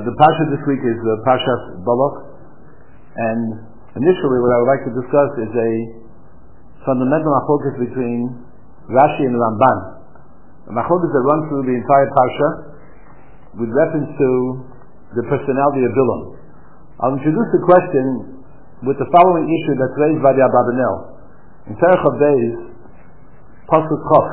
The Parsha this week is Parshas Balak, and initially what I would like to discuss is a fundamental machlokas between Rashi and Ramban. A machlokas that run through the entire Parsha with reference to the personality of Bilam. I'll introduce the question with the following issue that's raised by the Abarbanel. In Perek Chav Beis, Pasuk Chof.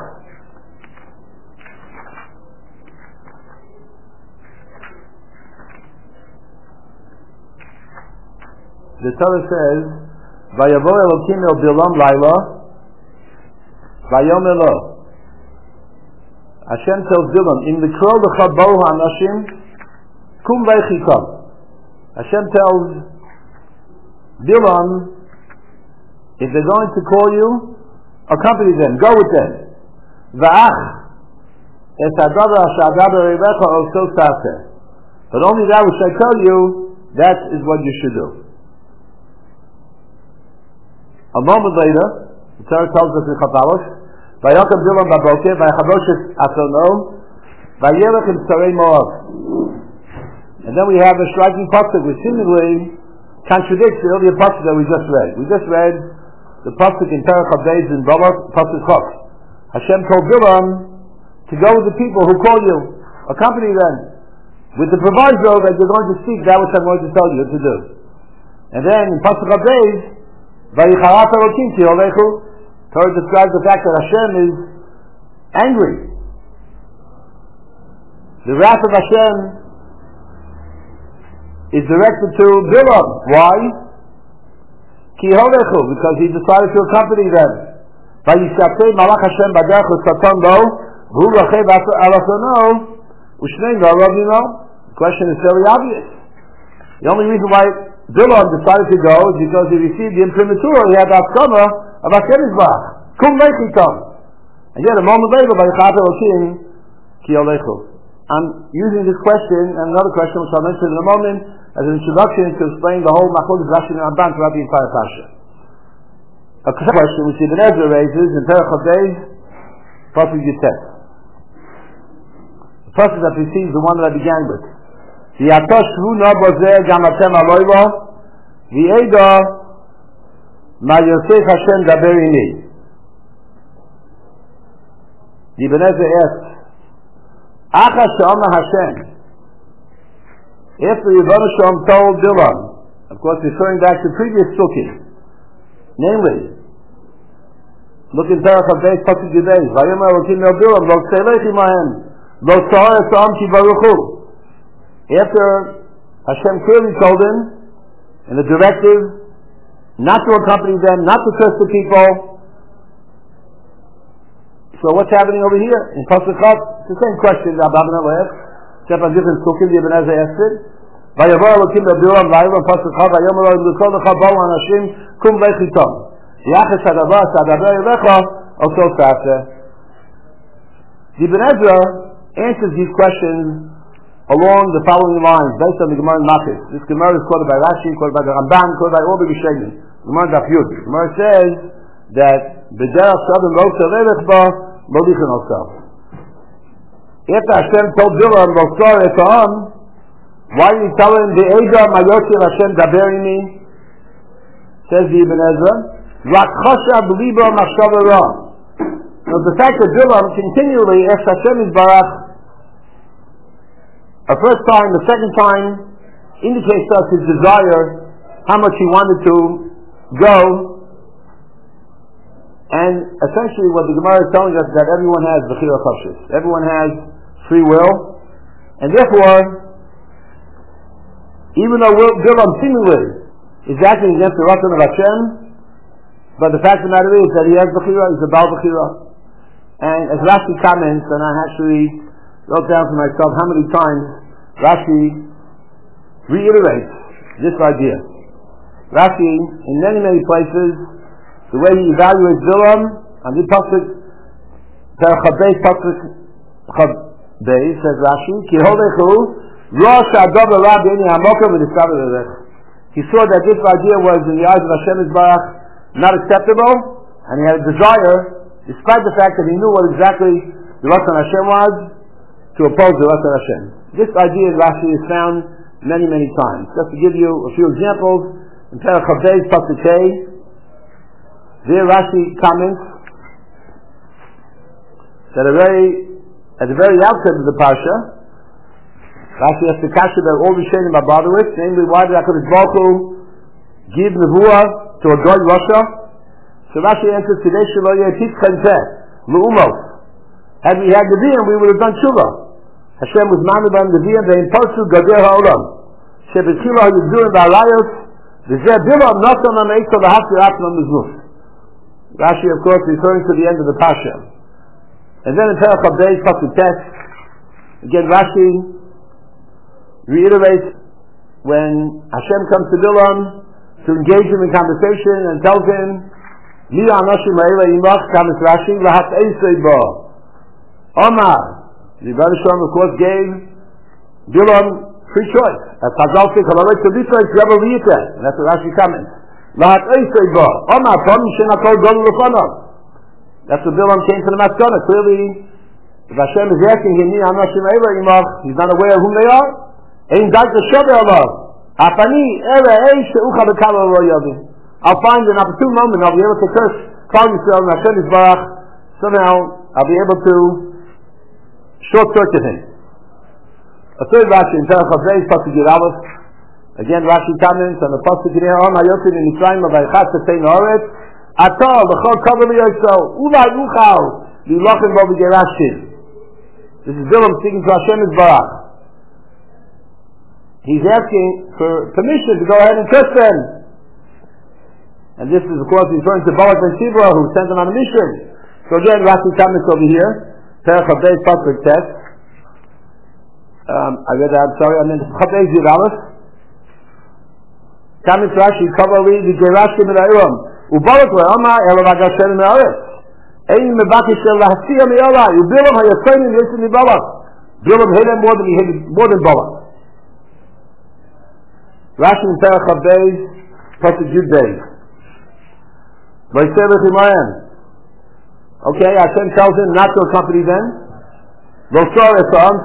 The Torah says, "Vayavo Elokim el Bilam Laila, Vayomer lo." Hashem tells Bilam, "In the Krol L'chad Bohu Hanashim, Kum Vaychikom." Hashem tells Bilam, if they're going to call you, accompany them, go with them. Va'ach es hadavar shadavar eilecha oso taseh. But only that which I tell you, that is what you should do. A moment later, the Torah tells us in Chatalos, "Vayakam Bilam baboker, vaychadosh asono, vayelech im sarei Moav." And then we have a striking pasuk which seemingly contradicts the earlier pasuk that we just read. We just read the pasuk in Perek Chav Beis in Balak, pasuk Chof. Hashem told Bilam to go with the people who call you, accompany them, with the proviso that you're going to speak that which I'm going to tell you to do. And then in pasuk Chav Beis, Vayicharat Elokim ki Olechu, Torah describes the fact that Hashem is angry. The wrath of Hashem is directed to Bilam. Why? Ki Holechu, because he decided to accompany them. Vayishatei Malach Hashem Baderech L'Saton Lo, V'hu Rachev Alasono, U'shnei Narav Yino. The question is very obvious. The only reason why Bilam decided to go is because he received the imprimatur. He had the Askama of Hashem Yisbach. Kum Veichitom. And yet a moment later, Vayichat Elokim Ki Holechu. I'm using this question and another question which I'll mention in a moment as an introduction to explain the whole machlokas Rashi and Ramban throughout the entire Parsha. A question which Ibn Ezra raises in Perek Chav Beis, Pasuk Yitet. The pasuk that precedes the one that I began with. V'yatosh shvu no bozer gam atem aloylo, v'yeda ma yosef Hashem daber ini. Ibn Ezra asks, Achas she'amar Hashem. After Yevonah Shalom told Bilam, of course referring back to previous Sukkot, namely, look in Perek Chav Beis, Pasuk Yudei, Vayomer Elokim el Bilam, Lo tzeleich imahem, Lo tzahar esam ki baruchu. After Hashem clearly told him, in the directive, not to accompany them, not to curse the people. So what's happening over here? In Pasuk Chof, it's the same question that Abarbanel asked, except on different Sukkot, the Ibn Ezra asked it. Vayavo Elokim el Bilam Laila, Pasuk Chof, Vayomer Elokim l'kol l'chad bo hanashim, kum veichitom. Yachas hadavar shadaber eilecha oso taseh. The Ibn Ezra answers these questions along the following lines, based on the Gemara in Makis. This Gemara is quoted by Rashi, quoted by the Ramban, quoted by all the Rishonim. Gemara Daf Yud. Gemara says that b'derech shavim lo tzarech ba lo dichen osel. After Hashem told Bilam lo tzar etam, why did he tell him the Eda Mayosir Hashem daber imi? Says the Ibn Ezra, Rak chashav b'libo machshava ra. Now the fact that Bilam continually asked Hashem Yisbarach a first time, the second time, indicates to us his desire, how much he wanted to go, and essentially what the Gemara is telling us is that everyone has bechira chafshis. Everyone has free will, and therefore, even though Bilam seemingly is acting against the Ratzon of Hashem, but the fact of the matter is that he has bechira, he's a Baal bechira. And as Rashi comments, and I actually wrote down for myself how many times Rashi reiterates this idea. Rashi, in many, many places, the way he evaluates Bilam, on the pasuk, Perek Chav Beis, pasuk Chav Beis, says Rashi, Ki holechu, Rosh ha'adavar ra b'nei hamoker v'niskaver elech. He saw that this idea was, in the eyes of Hashem Yisbarach, not acceptable, and he had a desire, despite the fact that he knew what exactly the Ratzon Hashem was, to oppose the Ratzon Hashem. This idea in Rashi is found many, many times. Just to give you a few examples, in Perek Chavdei Pasuk Hey, there Rashi comments that at the very outset of the Parsha, Rashi has to kasha that all the Shenim are bothered with, namely, why did HaKadosh Baruch Hu give Nevuah to a Goy Russia? So Rashi answers, Kidei Shelo Yeh Titzchen Peh, L'Umos. Had we had Nevi'im, we would have done Tshuva. Hashem was maned by Nevi'im, they imparted Gader HaOlam. Shebetchila HaYuzurim V'Alayos, V'zeh Bilam Notam HaMeitza V'Haftir Atzma Miznus. Rashi, of course, referring to the end of the Parsha. And then in Perek Chavdei Pasuk Tes, again Rashi reiterates when Hashem comes to Bilam to engage him in conversation and tells him, Mi Anoshim Ha'ela Yimach Kamis Rashi V'Hat Eisei Bo Omar. The Rebbe Shalom, of course, gave Bilam free choice. As Chazal says, Chalavei Tzavitzoy Tzrevel V'Yiteh. And that's what Rashi comments. V'Hat Eisei Bo Omar Pom Shenakol Gol L'Fanov. That's what Bilam came to the Maskana. Clearly, if Hashem is asking him, Mi Anoshim Ha'ela Yimach, he's not aware of whom they are. Ein Daita Shober Alav. Apani Ere Eish Ucha B'Kala Lo Yavim. I'll find an opportune moment, I'll be able to curse Klal Yisrael and Hashem Yisbarach. Somehow, I'll be able to short-circuit him. A third Rashi in Perek Chavdei Pasuk Yud Aleph. Again, Rashi comments on the Pasuk Yinei Om Hayotin in Yisrael V'Aychat Tzei Noretz Atol L'chol Kavod L'Yosel Ulai Uchal L'Ilochem Bo V'Gerashim. This is Bilam speaking to Hashem Yisbarach. He's asking for permission to go ahead and curse them. And this is, of course, referring to Balak ben Sibra, who sent him on a mission. So again, Rashi comments over here. Perek Chavdei Pasuk Tes. I read that, sorry, I meant Chavdei Yud Aleph. Comments Rashi, Kavali V'Gerashim V'Ayrom. Ubalak Le'oma Elav HaGashem Me'aretz. Ein Mevakish El Lahasiya Me'Olah. Ubilam HaYatzayim Yisrael Me'Balak. Bilam hated more than Balak. Rashi in Perek Chavdei Pasuk Yud Beis. Okay, Hashem tells him not to accompany them. Locally,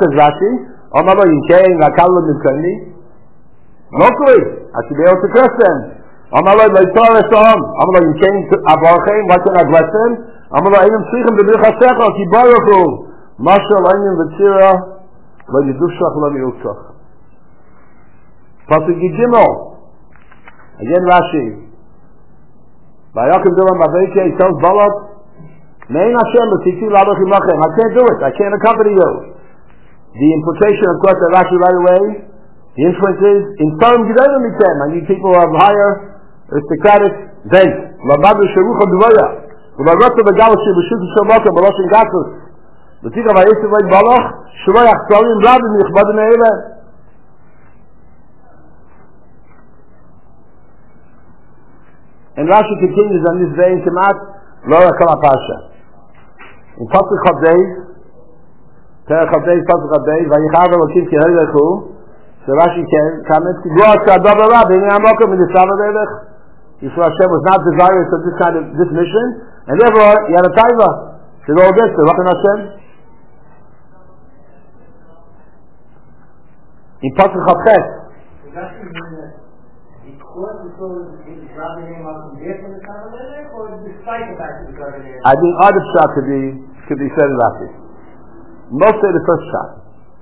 I should be able to curse them. Why can I bless them? Again, Rashi. Vayakim Bilam Aveke, he tells Balak, Mein Hashem, I can't do it, I can't accompany you. The implication, of course, that Rashi right away, the inference is, in Tarim G'dayim Mitzem, I need people of higher aristocratic base. Labadu Sherucha Dvoya, Ularotza Begalashi B'Shut Shalmoka, B'Loshin Gatus. L'tika Vayesim Vayt Balach, Shloyach Tzalim Rabim Yichbadim Eile. And Rashi continues on this vein, Kemat, Lo Rakal HaParsha. In Pasuk Chavdei, Perek Chavdei, Pasuk Chavdei, Vayichav Elokim Ki Harilechu, so Rashi comments, Ki Goa Shadov Arab, B'nei HaMokom V'Nisav Ha'Melech. Yisrael Hashem was not desirous of this mission, and therefore, he had a taiva to go against the Rakan Hashem. In Pasuk Chavches, I think other shot could be said in Rashi. Most say the first shot.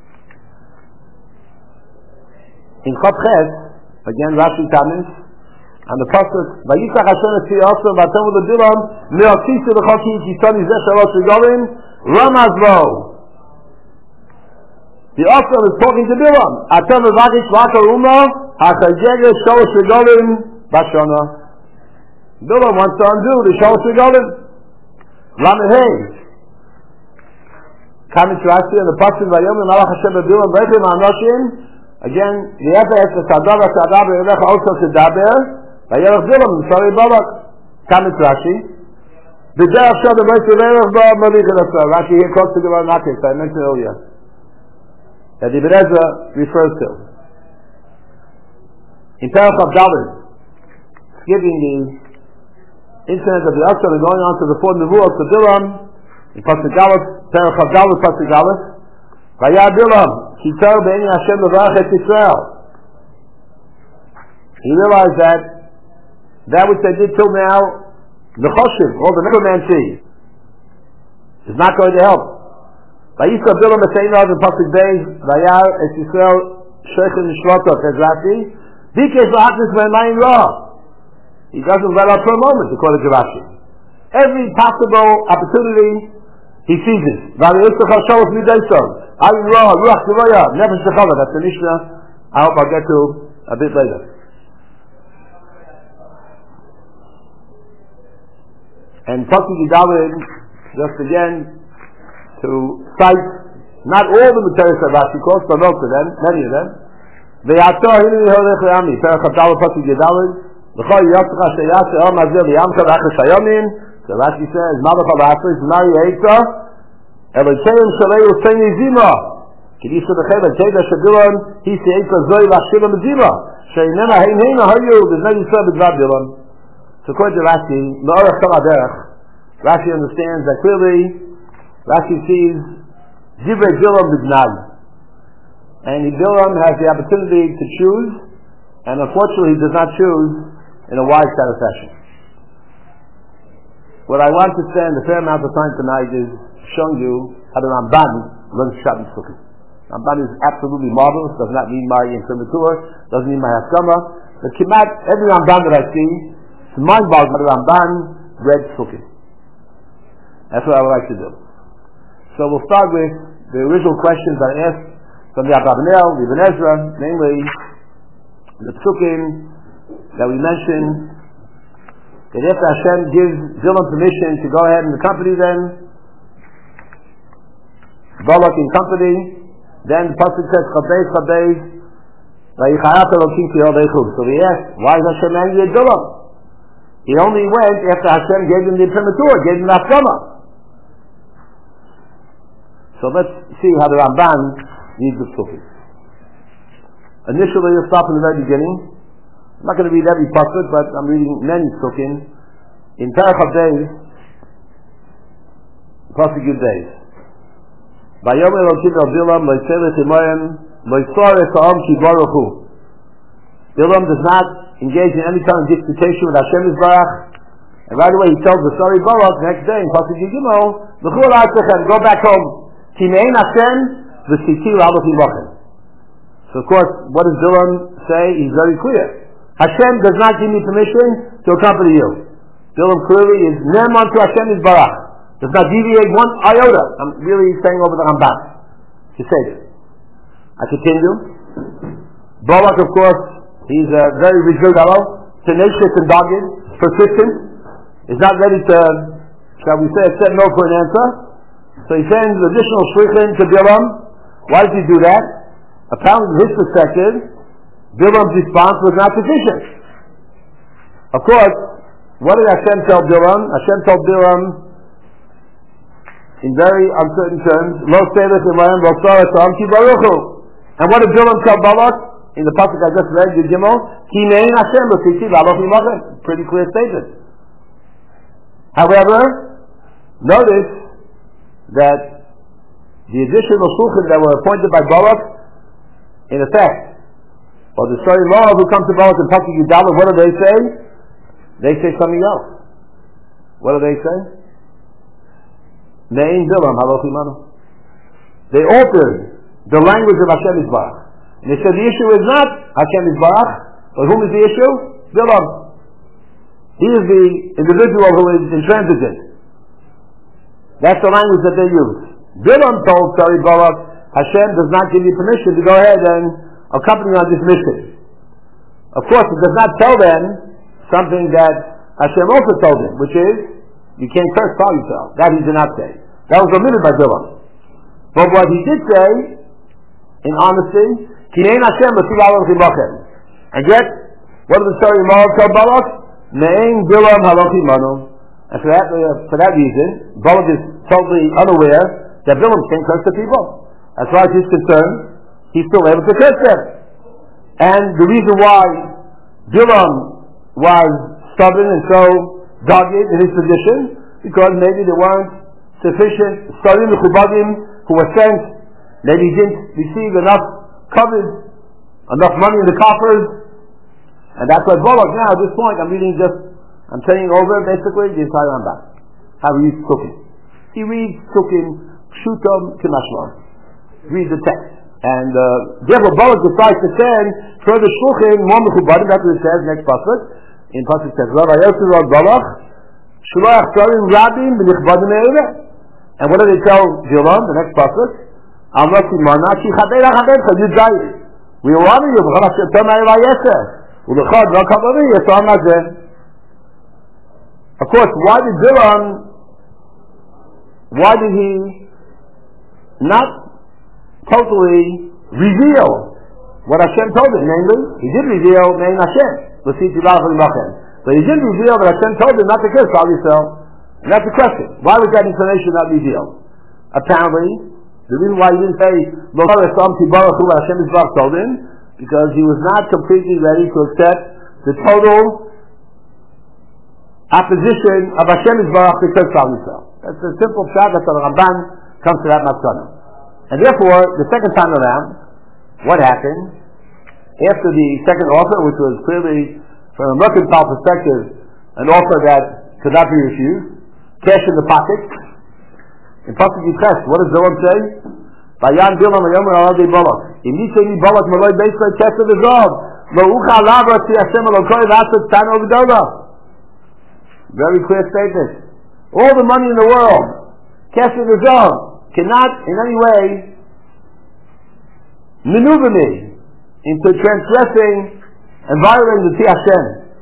In Chavches, again Rashi comments on the pasuk, Vayisach Hashem et Tziyosem v'atem u'lebilam me'otisu l'choki kisoni zeh shalot regolim ramazlo. The Osam is talking to Bilam. Atem v'vagish v'akar umah ha'chayjege shalosh regolim bashana. Bilam wants to undo the shalosh regolim. Lamehei. Coming to Rashi on the pasuk Vayom Malach Hashem Bilam v'echem ha'anoshim. Again, the Efer is Sadav Elecha also to Daber. Vayelach Bilam Sorry Balak. Coming to Rashi. The day of Shabbat Vayelach Bilam Malich Elasa. Rashi here quotes the Gemara Nakis I mentioned earlier, that Ibn Ezra refers to. In Perek Chavdalid, skipping the incident of the Asher and going on to the four Nevuot to Bilam, in Pasuk Galus, Perek Chavdalid, Pasuk Galus, Vayah Bilam, Kitar Be'eni Hashem Levarach et Yisrael, he realized that which they did till now, the Choshim, all the necromancy, is not going to help. Vayisa Bilam B'Seinav in Pasuk Beis, Vayar Es Yisrael Sheichen Shlotot, says Rashi, Bikesh L'Haknis V'Mayim Ra. He doesn't let up for a moment, according to Rashi. Every possible opportunity, he seizes. Vayisa Chashavos Midayson, Ayin Ra, Ruach Devoya, Nefesh Shechava. That's the Mishnah. I hope I'll get to a bit later. And Pasuk Yidalid, just again, to cite not all the materials of Rashi quotes, but most of them, many of them. Ve'ator hini holech le'ami, Perach Abdallah Pasuk Yidalid, V'chol Yotcha Sheyase Om Azir V'yamcha V'achas Hayomin, so Rashi says, Malach HaVasris, Mari Eita, Elokeim Shalei Useini Zima, Kedisha B'chem, Teda Shadilon, Hisi Eita Zoi V'achshila M'zima, Sheinena Hein Heina Hayu, B'znei Yisrael B'dvad Dilon. So according to Rashi, Me'orach Tam HaDerech, Rashi understands that clearly, Rashi sees Divrei Bilam B'gnai, and Bilam has the opportunity to choose, and unfortunately he does not choose in a wise kind of fashion. What I want to spend a fair amount of time tonight is showing you how the Ramban learns Pshat and Sukkah. Ramban is absolutely marvelous, does not need my imprimatur, doesn't need my haskama, but Kimat, every Ramban that I see, it's mind-boggling that the Ramban read Sukkah. That's what I would like to do. So we'll start with the original questions that I asked from the Abravanel, the Ibn Ezra, namely the Psukim that we mentioned, that if Hashem gives Bilam permission to go ahead and accompany them, Balak in company, then the Pasuk says, Chabez, Chabez, Vayicharata Elokim Ki Yodeichu. So we asked, why is Hashem angry at Bilam? He only went after Hashem gave him the imprimatur, gave him the Haskama. So let's see how the Ramban reads the Psukim. Initially, we'll stop in the very beginning. I'm not going to read every pasuk, but I'm reading many Psukim. In Perach HaDeis, Pasuk Yud Beis. Vayom Elokim El Bilam Loiselech Imoyim Loisorech Ha'om Ki Baruch Hu. Bilam does not engage in any kind of disputation with Hashem Yisbarach, and right away he tells the story Barak next day in Pasuk Yud Gimel, L'chul Artechem, go back home. So of course, what does Bilam say? He's very clear. Hashem does not give me permission to accompany you. Bilam clearly is Ne'eman to Hashem Yisbarach. Does not deviate one iota. I'm really saying over the Ramban to say this. I continue. Balak, of course, he's a very reserved fellow, tenacious and dogged, persistent, is not ready to, shall we say, accept no for an answer. So he sends additional shlichim to Bilam. Why does he do that? Apparently, from his perspective, Bilam's response was not sufficient. Of course, what did Hashem tell Bilam? Hashem told Bilam, in very uncertain terms, Lo Seilech Imayim, Lo Sarah Sa'am Ki Baruch Hu. And what did Bilam tell Balak? In the pasuk I just read, Yud Gimel, Ki Mein Hashem L'Siti V'Aloch Imachem. Pretty clear statement. However, notice that the additional shulchan that were appointed by Balak, in effect, or the story law who come to Balak and Pasuk Yudalad, what do they say? They say something else. What do they say? Me'ein Bilam Haloch Imanu. They altered the language of Hashem Yisbarach. And they said the issue is not Hashem Yisbarach, but whom is the issue? Bilam. He is the individual who is intransigent. That's the language that they use. Bilam told Balak, Hashem does not give you permission to go ahead and accompany on this mission. Of course, it does not tell them something that Hashem also told him, which is, you can't curse Paul yourself. That he did not say. That was omitted by Bilam. But what he did say, in honesty, Kinein Hashem L'Silalom Chibachem. And yet, what did the story of Moab tell Balak? Me'ein Bilam Haloch Imanu. And for that reason, Balak is totally unaware that Bilam can't curse the people. As far as he's concerned, he's still able to curse them. And the reason why Bilam was stubborn and so dogged in his position, because maybe there weren't sufficient Sarim Mechubadim who were sent, maybe he didn't receive enough coverage, enough money in the coffers, And that's why Balak now, at this point, I'm saying over basically the entire Rambam. How he reads Sukkim. He reads Sukkim, Pshutam, Kimashlam. Read the text. And therefore Balak decides to send further Shluchim, more Mechubadim, that's what it says, next pasuk. In pasuk says, Rav Ayosu Rav Balak, Shulach Tzarim Rabim, B'nichbadim Eireh. And what do they tell Bilam, the next pasuk? Amrati Manachi Chaber HaChaber Chayud Zayis. We will honor you, B'chal Hashem Tom Ha'ilai Yeseh. U'lechad V'akavari Yesam Hazeh. Of course, why did he not totally reveal what Hashem told him? Namely, he did reveal Mein Hashem. But he did reveal that Hashem told him not to kiss Klal Yisrael. And that's the question. Why was that information not revealed? Apparently, the reason why he didn't say Lo Hashem Tibarach Hu Hashem Yisrael told him, because he was not completely ready to accept the total opposition of Hashem Yisrael because Klal Yisrael. That's a simple shot that the Ramban comes to that matzana. And therefore, the second time around, what happened? After the second offer, which was clearly, from a mercantile perspective, an offer that could not be refused, cash in the pocket, in Pasuk Yitches, what does Bilam say? Vayan Bilam Vayomer Aladi Balak. Immediately Balak Malay Beisai Kesed Azov. Lo Ucha Lava Ti Hashem Elokoi Vasat Tano V'Dola. Very clear statement. All the money in the world, Kesed Azov, cannot in any way maneuver me into transgressing and violating the Ti Hashem.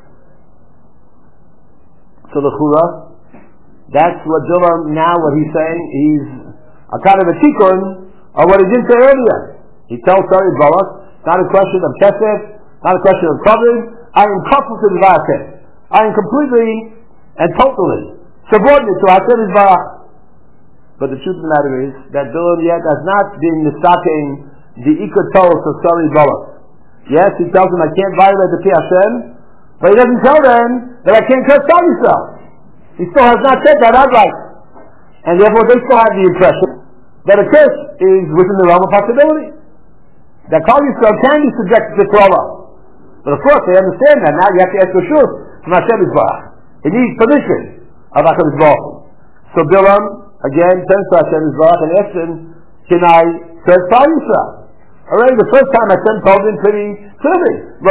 So the Chura, that's what Bilam now, what he's saying, he's a kind of a tikkun of what he didn't say earlier. He tells Balak, not a question of kesef, not a question of coverage. I am coupled to the Hashem. I am completely and totally subordinate to Hashem Yisbarach. But the truth of the matter is that Bilam yet has not been mistaking the ikotos of Balak. Yes, he tells them I can't violate the Pi Hashem, but he doesn't tell them that I can't curse Klal Yisrael. He still has not said that outright. And therefore they still have the impression that a curse is within the realm of possibility. That Klal Yisrael can be subjected to Torah. But of course they understand that. Now you have to ask for sure from Hashem Yisbarach. It needs permission of Hashem Yisbarach. So Bilam again turns to Hashem Yisbarach and asks him, can I curse Klal Yisrael? Already the first time Hashem told him pretty clearly, you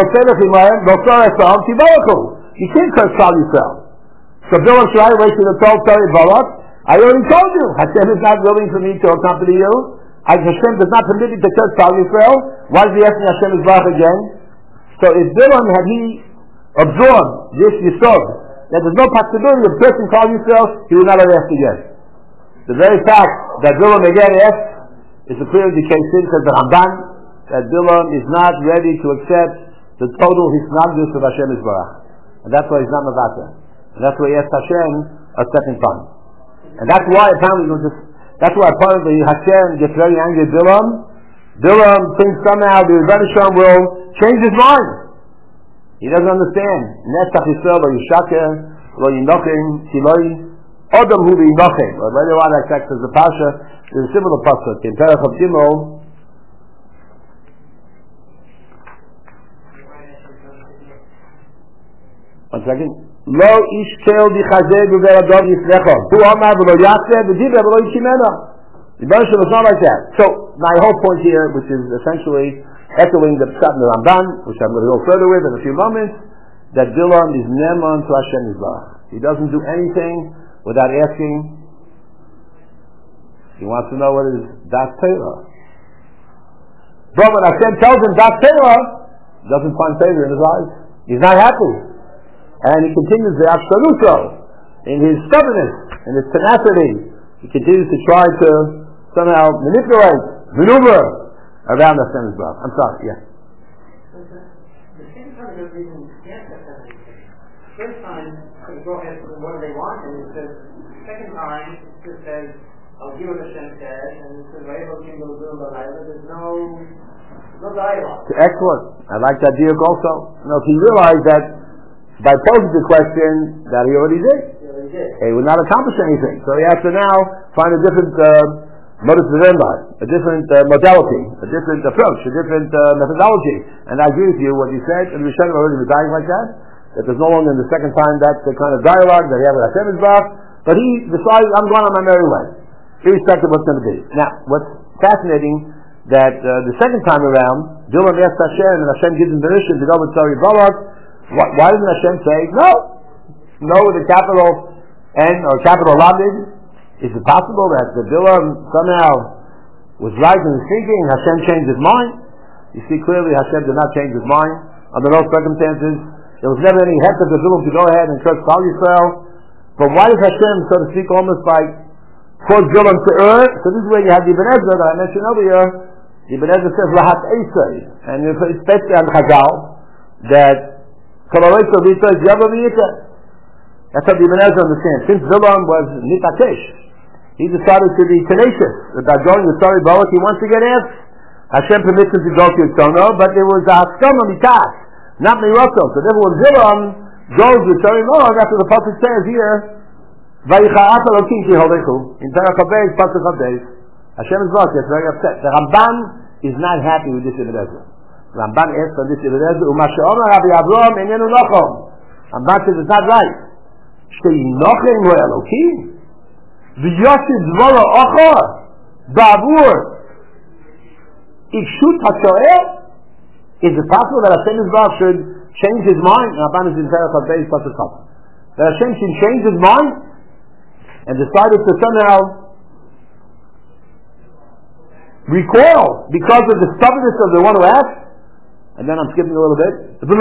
can't curse Klal Yisrael. So Bilam should I wait to the told Balak? I already told you, Hashem is not willing for me to accompany you. Hashem does not permit me to curse Klal Yisrael. Why is he asking Hashem Yisbarach again? So if Bilam had he absorbed this yisod, that there's no possibility of cursing Klal Yisrael, he would not have asked again. The very fact that Bilam again asked is a clear indication, says the Ramban, that Bilam is not ready to accept the total hisnagdus of Hashem Yisbarach. And that's why he's not Mavata. And that's why he asked Hashem a second time. And that's why apparently Hashem gets very angry at Bilam. Bilam thinks somehow the Rebbe Shalom will change his mind. He doesn't understand. Netzach Yisrael lo yishaker lo yinochim kiloi odom hu v'yinochim. But later on that text is the Pasha. There's a similar pasuk in Perach of Gimel. One second. Lo ish kel dichazeh b'ver adov yislecho. Hu amar v'lo yaseh v'divrei v'lo yishimena. The Rebbe Shalom is not like that. So my whole point here, which is essentially echoing the Pshat in the Ramban, which I'm going to go further with in a few moments, that Bilam is neman to Hashem Yisbarach. He doesn't do anything without asking. He wants to know what is Das Torah. But when Hashem tells him Das Torah, he doesn't find favor in his eyes. He's not happy. And he continues the Absoluto in his stubbornness, in his tenacity. He continues to try to somehow maneuver around the Hashem Yisbarach. I'm sorry, yeah. The same kind of reason can't have that. First time, they go ahead with what they want, and it says, second time, it just says, I'll give what Hashem said, and it says, there's no dialogue. Excellent. I like that dialogue also. If he realized that by posing the question that he already did. He would not accomplish anything. So he has to now find a different motive to learn by. a different modality, a different approach, a different methodology. And I agree with you what you said, and Rishonim already were dying like that there's no longer in the second time that's the kind of dialogue that he had with Hashem Yisbarach, but he decided, I'm going on my merry way, irrespective of what's going to be. Now, what's fascinating, that the second time around, Bilam asked Hashem, and Hashem gives him permission to go with Tzari Balak. Why doesn't Hashem say, no with a capital N or capital Lamed? Is it possible that the Bilam somehow was right in his thinking, Hashem changed his mind? You see clearly Hashem did not change his mind. Under those circumstances, there was never any heck of the Bilam to go ahead and curse Klal Yisrael. But why does Hashem, so to speak, almost like cause Bilam to err? So this is where you have the Ibn Ezra that I mentioned earlier. The Ibn Ezra says, Lahat Eisei. And it's based on Chazal, that Kalareisa Rita is Yabba V'yita. That's how the Ibn Ezra understands. Since Bilam was Nitakesh, he decided to be tenacious about going to Tzari Balak. He wants to get asked. Hashem permits him to go to Yitzono, but there was a Haskama Mitas, not Miroto. So therefore when Bilam goes to Tzari Balak, after the Pasuk says here, Vayicha'at Elokim Ki Holechu, in Perach HaBeis, Pasuk HaBeis, Hashem is very upset. The Ramban is not happy with this Ibn Ezra. The Ramban asks on this Ibn Ezra, Uma she'omer Rabbi Avraham enenu nochom. Ramban says it's not right. Shtei nochem lo Elokim. V'yosid dvora ochor ba'avur ikshut ha'sho'el. Is it possible that Hashem Yisbarach should change his mind? Ramban is in Perach HaBeis, Pasuk HaBeis. That Hashem should change his mind and decided to somehow recoil because of the stubbornness of the one who asked. And then I'm skipping a little bit. So the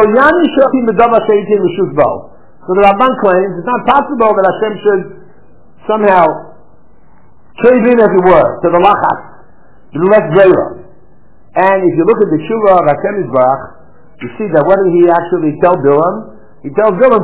Ramban claims it's not possible that Hashem should somehow cave in, as it were, to the lachas, to the less brera. And if you look at the Shuvah of Hashem Yisbarach, you see that what did he actually tell Bilam? He tells Bilam,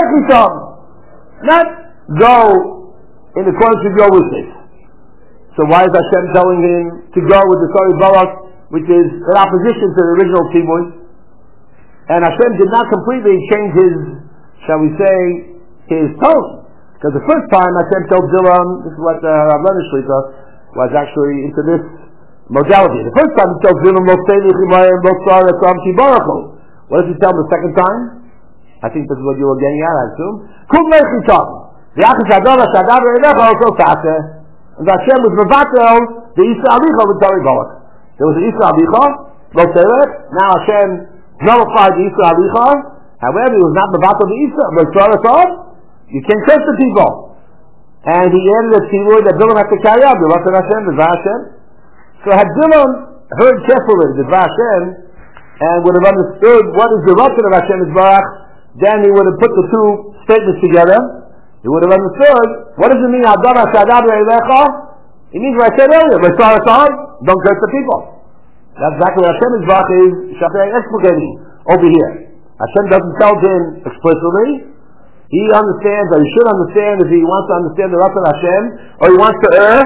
not go in accordance with your wishes. So why is Hashem telling him to go with the Tzari Balak, which is in opposition to the original Tzibur? And Hashem did not completely change his, shall we say, his tone. Because the first time Hashem told Bilam, this is what Rav Leonard Shlita was actually into this modality. The first time he told Bilam, what does he tell him the second time? I think this is what you were getting at, I assume. And Hashem was mevatel the Isa Alicha with Tzari Balak. There was an Isa Alicha, lo Terech. Now Hashem nullified the Isa Alicha. However, he was not mevatel the Isa. But Tzara you can't curse the people. And he added a tzibur that Bilam had to carry out. Bilam Hashem, Dvar Hashem. So had Bilam heard carefully Dvar Hashem and would have understood what is the Ratzon of Hashem Yisbarach, then he would have put the two statements together. He would have understood, what does it mean, Adama Shadab Reilecha? It means what I said earlier, don't curse the people. That's exactly what Hashem Yisbarach is explicating over here. Hashem doesn't tell him explicitly. He understands, or he should understand, if he wants to understand the Ratzon Hashem, or he wants to err,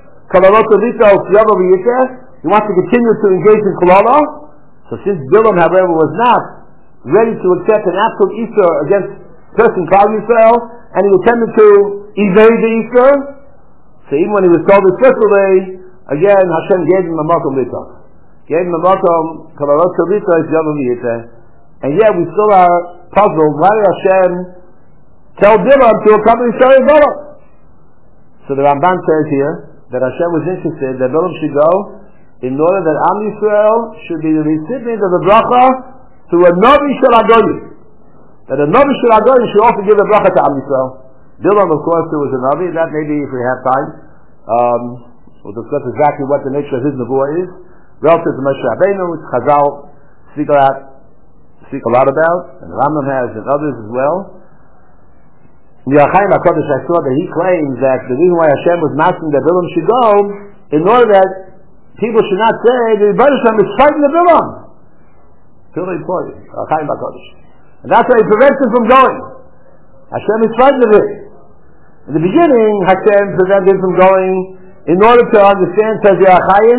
he wants to continue to engage in Kalala. So since Bilam, however, was not ready to accept an absolute Easter against person Klal Yisrael, and he attempted to evade the Easter, so even when he was told explicitly, again Hashem gave him a makom litzach. Gave him a makom kavarot litzach is yom v'yiteh. And yet we still are puzzled, why did Hashem tell Bilam to accompany Tzari Balak? So the Ramban says here that Hashem was interested that Bilam should go in order that Am Yisrael should be the recipient of the bracha to a Navi Shel Agoyim. That a Navi Shel Agoyim should also give a bracha to Am Yisrael. Bilam, of course, who was a Navi, that maybe if we have time, we'll discuss exactly what the nature of his nevuah is. Relative to Moshe Rabbeinu, which Chazal speak a lot about, and the Rambam has, and others as well. In the Achaim HaKodesh, I saw that he claims that the reason why Hashem was asking that Bilam should go, in order that people should not say, the Rebbe Hashem is fighting the Bilam. It's really important. Achaim HaKodesh. And that's why he prevents him from going. Hashem is frightened of it. In the beginning, Hashem prevented him from going in order to understand, says the Achayim,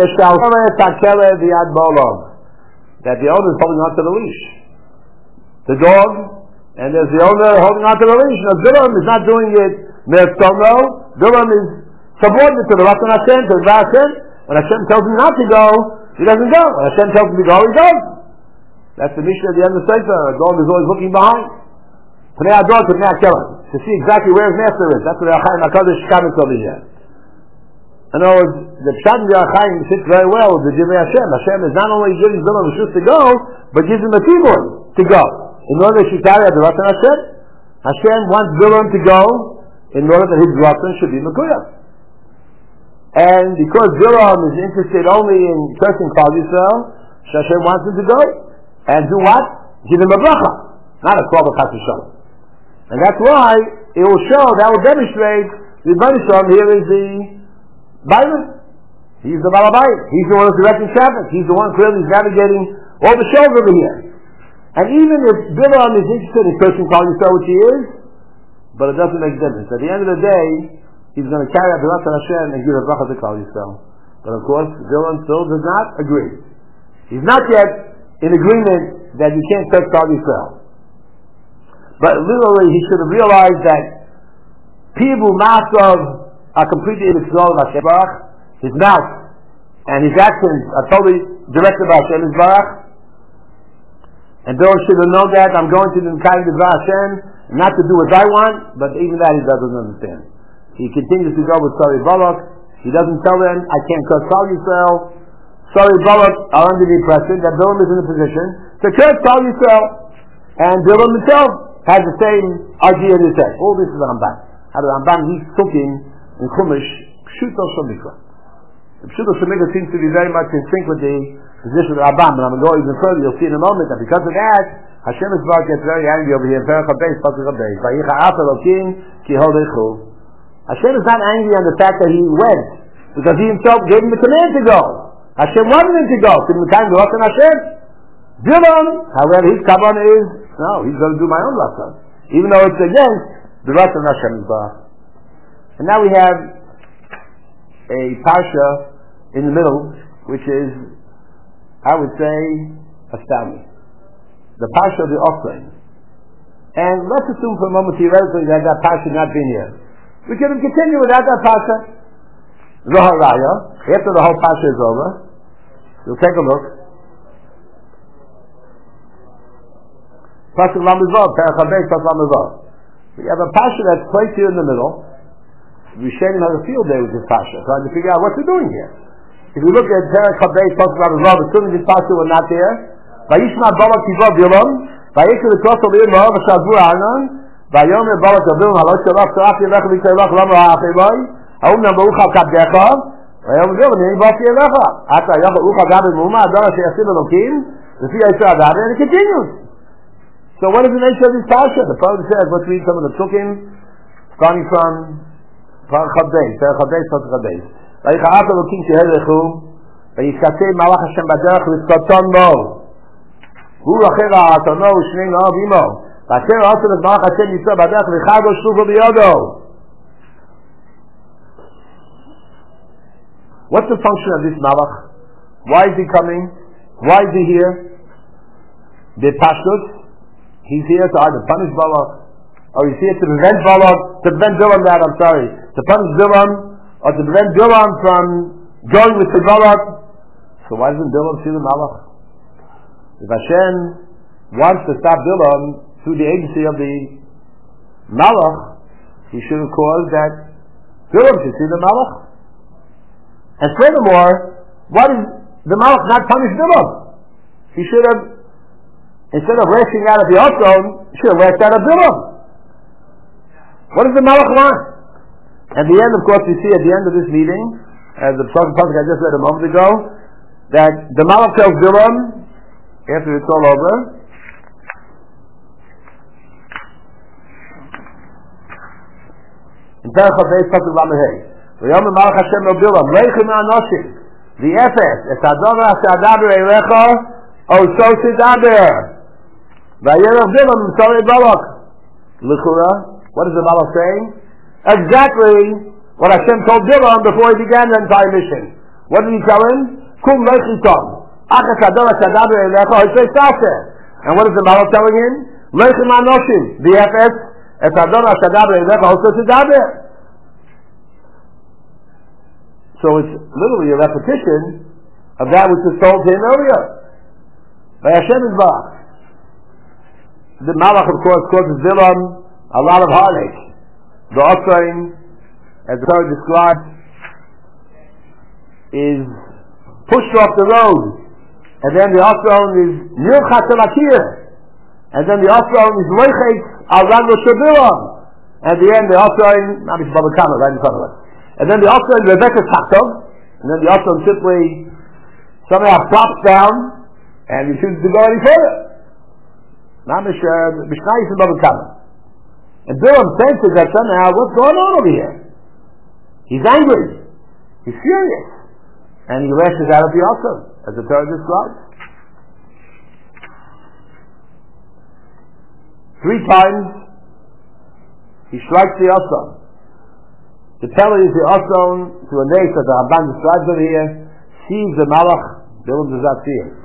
that the owner is holding on to the leash. The dog, and there's the owner holding on to the leash. Now Bilam is not doing it mertzonno. Bilam is subordinate to the Ratzon Hashem, to the Hashem, When Hashem tells him not to go, he doesn't go. When Hashem tells him to go, he goes. That's the Mishnah at the end of the Sefer. A dog is always looking behind. Pnei Ador to Pnei Akelim, to see exactly where his master is. That's what the Achaim HaKadosh comments over here. In other words, the Pshat in the Achaim fits very well with the Divrei Hashem. Hashem is not only giving Bilam Rishus to go, but gives him a Tibur to go. In order that she carry out the Ratan Hashem, Hashem wants Bilam to go in order that his Ratan should be Mekuyah. And because Bilam is interested only in cursing Klal Yisrael, Hashem wants him to go and do what? Give him a bracha, not a Korban Chas V'Shalom. And that's why it will show, that will demonstrate the Banisham here is the Byron. He's the Balabai. He's the one who's directing traffic. He's the one clearly navigating all the shows over here. And even if Bilam is interested in cursing Klal Yisrael, which he is, but it doesn't make a difference. At the end of the day, he's going to carry out the Ratan Hashem and give a bracha to Klal Yisrael. But of course, Bilam still does not agree. He's not yet in agreement that you can't curse Klal Yisrael. But literally, he should have realized that Pivu Masav are completely in the control of Hashem Barach. His mouth and his actions are totally directed by Hashem Barach. And Bilam should have known that I'm going to the Mekayim Dvar Hashem, not to do what I want, but even that he doesn't understand. He continues to go with Sari Balak. He doesn't tell them, I can't curse Klal Yisrael. Sari Balak are under the impression that Bilam is in a position to curse Klal Yisrael. And Bilam himself has the same idea in his head. Oh, this is the Ramban. How the Ramban, he's talking in Chumash, Pshuto Shemikra. The Pshuto Shemikra seems to be very much in sync with the position of the Ramban. But I'm going to go even further. You'll see in a moment that because of that, Hashem Yisrael gets very angry over here. Perach HaBeis, Pasuk HaBeis. Vayicha Ata Elokim, Ki Hodechu. Hashem is not angry on the fact that he went, because he himself gave him the command to go. Hashem wanted him to go. To the time to Ratan Hashem. Bilam, however, his kavan is, no, he's going to do my own Ratan. Even though it's against the Ratan Hashem. And now we have a parsha in the middle, which is, I would say, astounding. The parsha of the offering. And let's assume for a moment theoretically that that parsha not been here. We can continue without that parsha. Zohar Raya, after the whole parsha is over, you'll take a look. Pasuk Lamizvah, Perach HaBeis, Pasuk Lamizvah. We have a parsha that's placed here in the middle. Rishonim has a field day with this parsha, trying to figure out what they're doing here. If you look at Perach HaBeis, Pasuk Lamizvah, assuming this parsha were not there, Vayishma Balak Tivah Bilam, Vayikhu L'Kosel L'Irma, V'Shazur Arnon, Vayomer Balak Bilam, Halo Shalach, Shalach Yelech V'Yisraelach, Lama Ha'achevai, Ha'umna Baruch HaKabdecha, Vayomer Bilam, Nini Basi Yelecha, Ata Yachal Ucha Gabi Muma, Adara Sheyasim Elokim, V'Fi Yisrael Adaber, and it continues. So what is the nature of this parsha? The Prophet says, let's read some of the Psukim, starting from Perach HaBeis, Pasuk HaBeis. Vayicha Ata Elokim Shehelechu, Vayishkasei Malach Hashem Baderach V'Tzoton Mo. הוא אחר העתונו ושני נאוב עמו ואשר עושה לברך השם יצא בדרך וחד או שרופו ביודו. What's the function of this malach? Why is he coming? Why is he here? The Pashut, he's here to either punish Balak, or he's here to prevent Balak, to prevent Bilam to punish Bilam, or to prevent Bilam from going with the Balak. So why doesn't Bilam see the malach? If Hashem wants to stop Bilam through the agency of the Malach, he should have caused that Bilam should see the Malach. And furthermore, why did the Malach not punish Bilam? He should have, instead of lashing out at the Otron, he should have lashed out at Bilam. What does the Malach want? At the end, of course, we see at the end of this meeting, as the Pasuk I just read a moment ago, that the Malach tells Bilam, after it's all over, in Perach HaBeis, Pasuk Lamehei, V'yomer Malach Hashem el Bilam, Leichem ha'anoshim, the Efes, et Adonai ha'adaber eilecha, o so tidaber, V'yerech Bilam, Sorei Balak. L'chura, what is the Malach saying? Exactly what Hashem told Bilam before he began the entire mission. What did he tell him? Kum lechitom. And what is the Malach telling him? Leichem ha'anoshim, the Efes, et Adonai ha'adaber eilecha, o so tidaber. So it's literally a repetition of that which was told to him earlier by Hashem Yisbarach. The Malach, of course, causes Bilam a lot of heartache. The offering, as the Torah described, is pushed off the road, and then the offering is nilchat al-akir, and then the offering is loichet al-raglo shabilam. At the end, the offering, not Baba Kama, right in front of us. And then the offering, Rebecca Tachtov, and then the offering simply somehow plops down, and he chooses to go any further. Mamish Mishnayis and Baba Kama. And Bilam senses that somehow, what's going on over here? He's angry. He's furious. And he lashes out at the offering, as the Torah describes. 3 times, he strikes the Osam. The Pele is the Osam to a nace that the Ramban describes over here, sees the Malach, Bilam does not see it.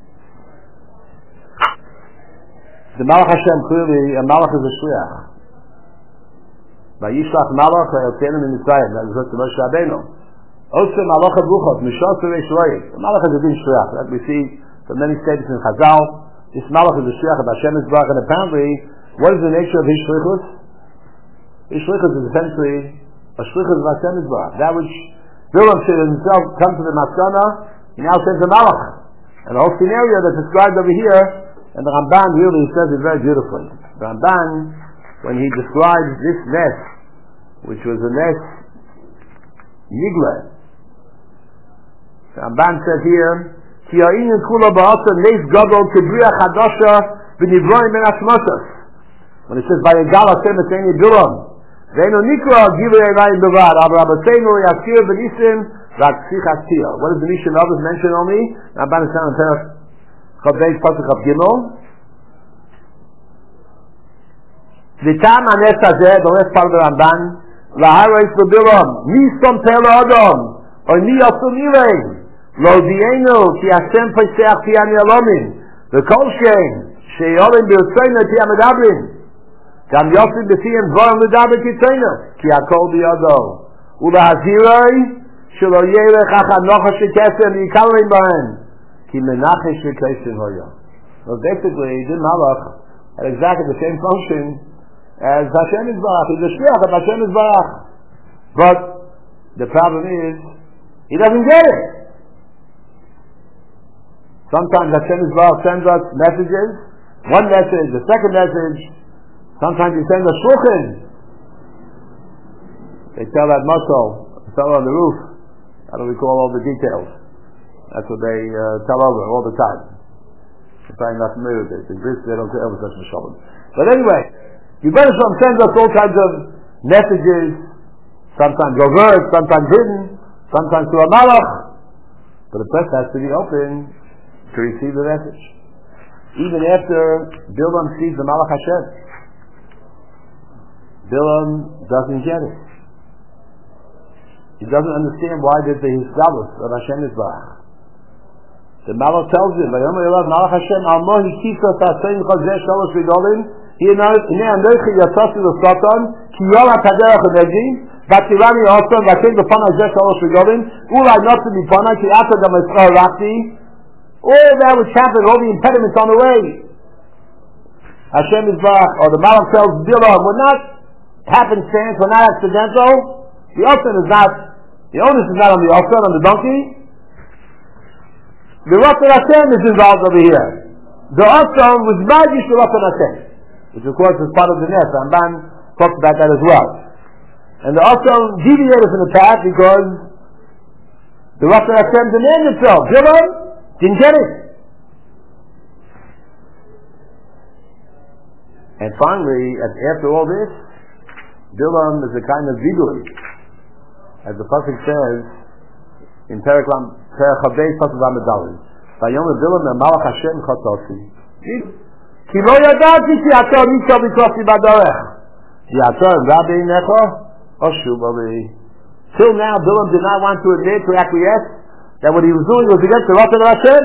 The Malach Hashem, clearly, a Malach is a Shliach. By Yishlach Malach, Hayotenu in Mitzrayim, that is what the Moshe Rabbeinu. Also Malach HaBruchot, Mishos HaReishloim. The Malach is a din Shliach, that we see from many statements in Chazal. This Malach is a Shliach of Hashem Yisbarach, and apparently, what is the nature of his Shlichus? His Shlichus is essentially a Shlichus of Hashem Yisbarach. That which Bilam should himself come to the Maskana, he now sends a Malach. And the whole scenario that's described over here, and the Ramban really says it very beautifully. The Ramban, when he describes this Nes, which was a Nes Yigla, the Ramban said here, Ki ha'inyan kula ba'asa nes gadol kebriya chadasha v'nivroim ben ashmosas. When it says, Vayegal Hashem eteni Bilam, Ve'enu nikra givei erayim bevad, aber abateinu yaskir b'nisim v'aksich askir. What does the Mishnah Others mention only? Ramban is saying in Perach Chavbeis Pasuk Chav Gimel. V'tam hanes hazeh, the last part of the Ramban, laharos b'Bilam, mi somter la'adam, or mi yasu mirein, lo dienu ki Hashem poseach pi ani alomin, v'kol shein, she'yolim b'yotzeinu pi amedabrin, Gam Yosef b'fiyim dvarim l'daber kitzeinu, ki hakol b'yado, ulahaziroi, shelo yerech achanocha shekesem yikalim b'hem, ki menachesh v'kesem hoya. So basically, the Malach had exactly the same function as Hashem Yisbarach. He's a shliach of Hashem Yisbarach. But the problem is, he doesn't get it. Sometimes Hashem Yisbarach sends us messages, one message, the second message. Sometimes he sends a shluchim. They tell that muscle, the fellow on the roof, how do we call all the details? That's what they tell over all the time. They're probably not familiar with it. They don't tell such a shalom. But anyway, you better send us all kinds of messages, sometimes overt, sometimes hidden, sometimes to a malach. But the press has to be open to receive the message. Even after Bilam sees the Malach Hashem, Bilam doesn't get it. He doesn't understand why there's the hisgalus of Hashem Yisbarach. The Malach tells him, "Vayom Elav Malach Hashem Almo Hikisa Tasein Chazeh Shalosh Rigolim Hine Anochi Yatasi L'Satan Ki Yola Kaderach Negdi Vatirani Osam Vatim B'Pana Zeh Shalosh Rigolim Ulai Notzi B'Pana Ki Ata Gam Yisrael Rachti." All that which happened, all the impediments on the way. Hashem Yisbarach, or the Malach tells Bilam, we're not happenstance, we're not accidental. The onus is not on the oxen, on the donkey. The Ratzon Hashem is involved over here. The oxen was magic to Ratzon Hashem, which of course is part of the Nes. Ramban talks about that as well. And the oxen deviated from the path because the Ratzon Hashem demanded itself. Bilam didn't get it. And finally, after all this, Bilam is a kind of vidui, as the Pasuk says in Perach Chavbeis Pasuk V'Amidalin. Vayom Bilam Malach Hashem Chatosi. Ki lo yadati ki ato nitzav b'tosi b'darech. Ki ato Rabbi Necho Oshu Bali. Till now, Bilam did not want to admit, to acquiesce, that what he was doing was against the Ratzon Hashem.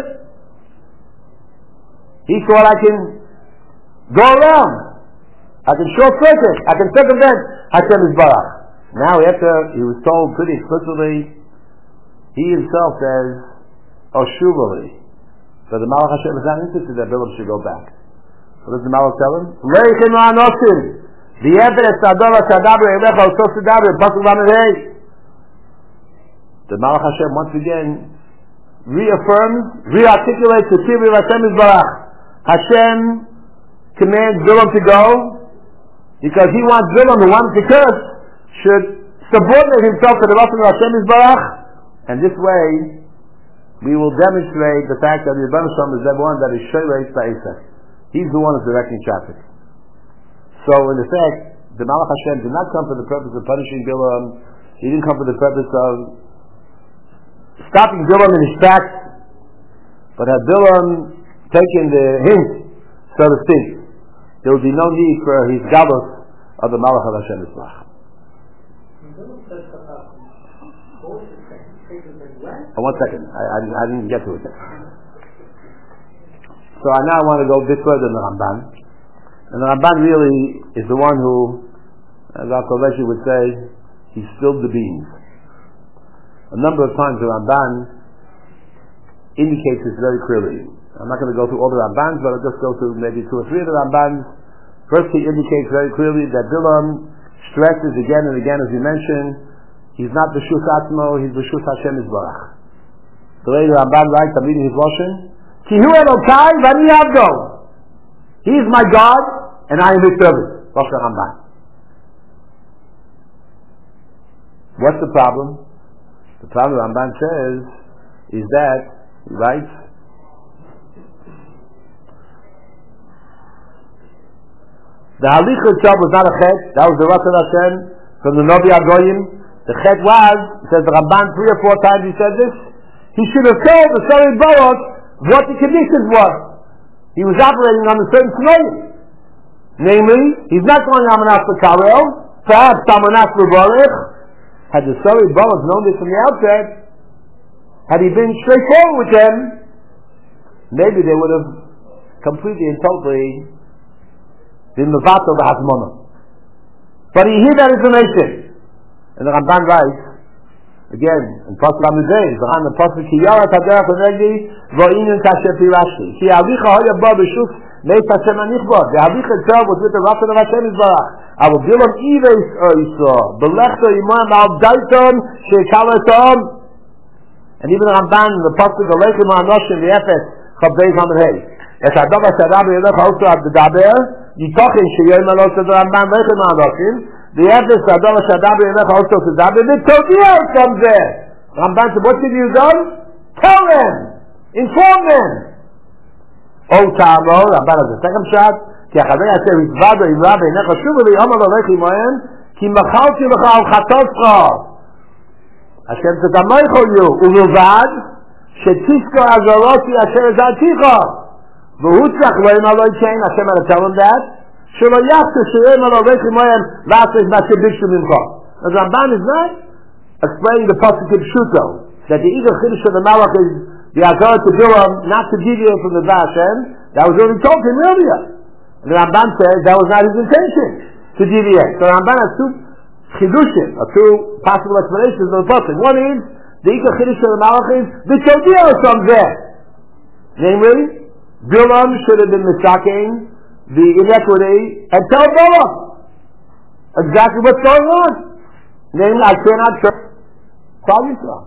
He thought, I can go around. I can short circuit. I can circumvent Hashem Yisbarach. Now, after he was told pretty explicitly he himself says, Oshuvali. But the Malach Hashem is not interested that Bilam should go back. What does the Malach tell him? Leichem Anosim. The evidence Adora Sadabre Elecha Osos Sadabre Pasuk Lamed. The Malach Hashem once again reaffirms, rearticulates the Tzivui of Hashem Yisbarach. Hashem commands Bilam to go because he wants Bilam, who wants to curse, should subordinate himself to the Rasul of Hashem Yisbarach, and this way we will demonstrate the fact that the Rebbeinu Shalom is the one that is Shoreis Ba'esach. He's the one who's directing traffic. So in effect, the Malach Hashem did not come for the purpose of punishing Bilam. He didn't come for the purpose of stopping Bilam in his tracks, but had Bilam taken the hint, so to speak, there would be no need for his galus of the Malach of Hashem Yisbarach. Oh, 1 second, I didn't get to it. So I now want to go a bit further than the Ramban. And the Ramban really is the one who, as our Koveshi would say, he spilled the beans. A number of times the Ramban indicates this very clearly. I'm not going to go through all the Rambans, but I'll just go through maybe 2 or 3 of the Rambans. First, he indicates very clearly that Bilam stresses again and again, as we mentioned, he's not B'shus Atzmo, he's B'shus Hashem Yisbarach. The way the Ramban writes, I'm reading his Lashon, Ki hu Elokai v'ani Abdo. He is my God, and I am his servant. Lashon Ramban. What's the problem? The problem Ramban says is that, he writes, the Halicha itself was not a chet, that was the Rasul Hashem from the Novi Agoyim. The chet was, says the Ramban 3 or 4 times he said this, he should have told the Sari Baruch what the conditions were. He was operating on a certain scenario. Namely, he's not going Amanas L'Karel, perhaps Amanas L'Baruch. Had the Sari Baruch known this from the outset, had he been straightforward with them, maybe they would have completely and totally been Mevatel B'Hazmona. But he hid that information. And the Ramban writes, again, in Pasuk Amudei, the Pasuk Ki Yarat HaDerech HaNegdi V'Inyan Kasher Pirashti Ki Halicha Hoya Ba B'Shuf Meis Hashem Anichbod. The Halicha itself was with the Rasul of Hashem Yisbarach. Avu Bilam Ives Oiso B'Lechto Yimoyam Al Daiton Sheikalatom. And even the Ramban, the Pasuk Alechem HaNoshim V'Efes Chabdei Zamrei Es Adam HaShadab Yelech HaOsu HaDaber Yitochen Sheyem Alos the Ramban Lechem HaNoshim the Efes Adam HaShadab Yelech HaOsu HaDaber the Todia comes there. Ramban said, what should you do? Tell them! Inform them! O Ta'amo, Ramban has a second shot. Ki Achadei Asher Yizvado Yivra B'Einecha Shuvali Amal Alech Imoyen Ki Machalti Lecha Al Chatoscha. Hashem says, Amaycho you, Uvilvad, Shetisko Azaroti Asher Zaticha. V'hutzach Loim Aloi Chain, Hashem had to tell him that. Shelo Yachtu Shirem Aloi Chimoyem, Lasses Mashe Bishtu Mincha. The Ramban is not explaining the Pasuk of Pshuto, that the Eagle Chiddush of the Malach is the Azar to Bilam, not to deviate from the Hashem. That was already told him earlier. And the Ramban says that was not his intention, to deviate. So the Ramban has 2 Chidushim, or 2 possible explanations of the Pasuk. One is, the Eagle Chiddush of the Malach is, the Chodia is from there. Namely, Bilam should have been misaking the inequity and tell Bilam exactly what's going on. Namely, I cannot trust Klal Yisrael.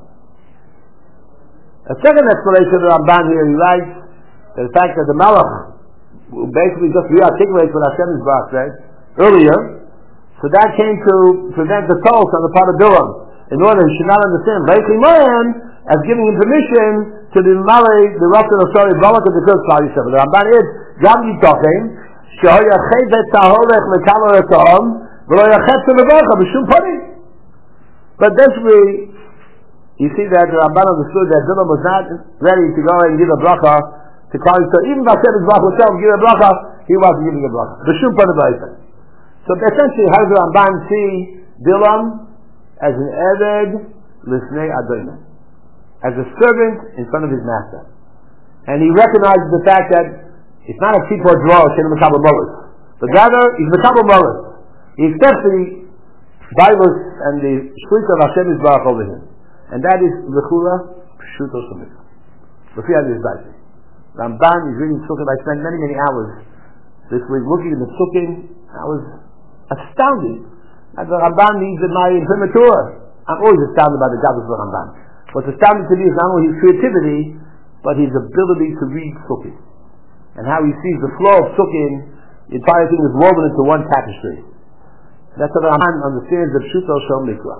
A second explanation of the Ramban here, he writes that the fact that the Malach basically just rearticulates what Hashem Yisbarach said earlier, so that came to prevent the toll on the part of Bilam, in order he should not understand Lechi Moyen as giving him permission to the Malay, the Rasul of Sari Balak of the first Klal Yisrael. The Ramban is Gam Yitochem Shehoya Chevet Taholech Lekala Etom V'lo Yachet Televacha B'Shum Pari. But basically, you see that the Ramban understood that Bilam was not ready to go and give a bracha to Klal Yisrael. Even Hashem Yisbarach himself give a bracha, he wasn't giving a bracha. B'Shum Pari B'Ayisen. So essentially, how does the Ramban see Bilam as an Eved L'Snei Adonai, as a servant in front of his master? And he recognizes the fact that it's not a tzipor draw, it's in the Mekabel Molis, but rather he's Mekabel Molis. He accepts the Bibles and the Shlit of Hashem Yisbarach over him. and that is Lechura Pshuto Shemit. Lefi Adi Zayzi. Ramban is reading Psukim. I spent many hours this week looking at the Psukim. I was astounded that the Ramban needs in my imprimatur. I'm always astounded by the Gabbas of the Ramban. What's astounding to me is not only his creativity, but his ability to read Psukim. And how he sees the flow of Psukim, the entire thing is woven into one tapestry. That's how the Ramban understands the Pshuto Shel Mikra.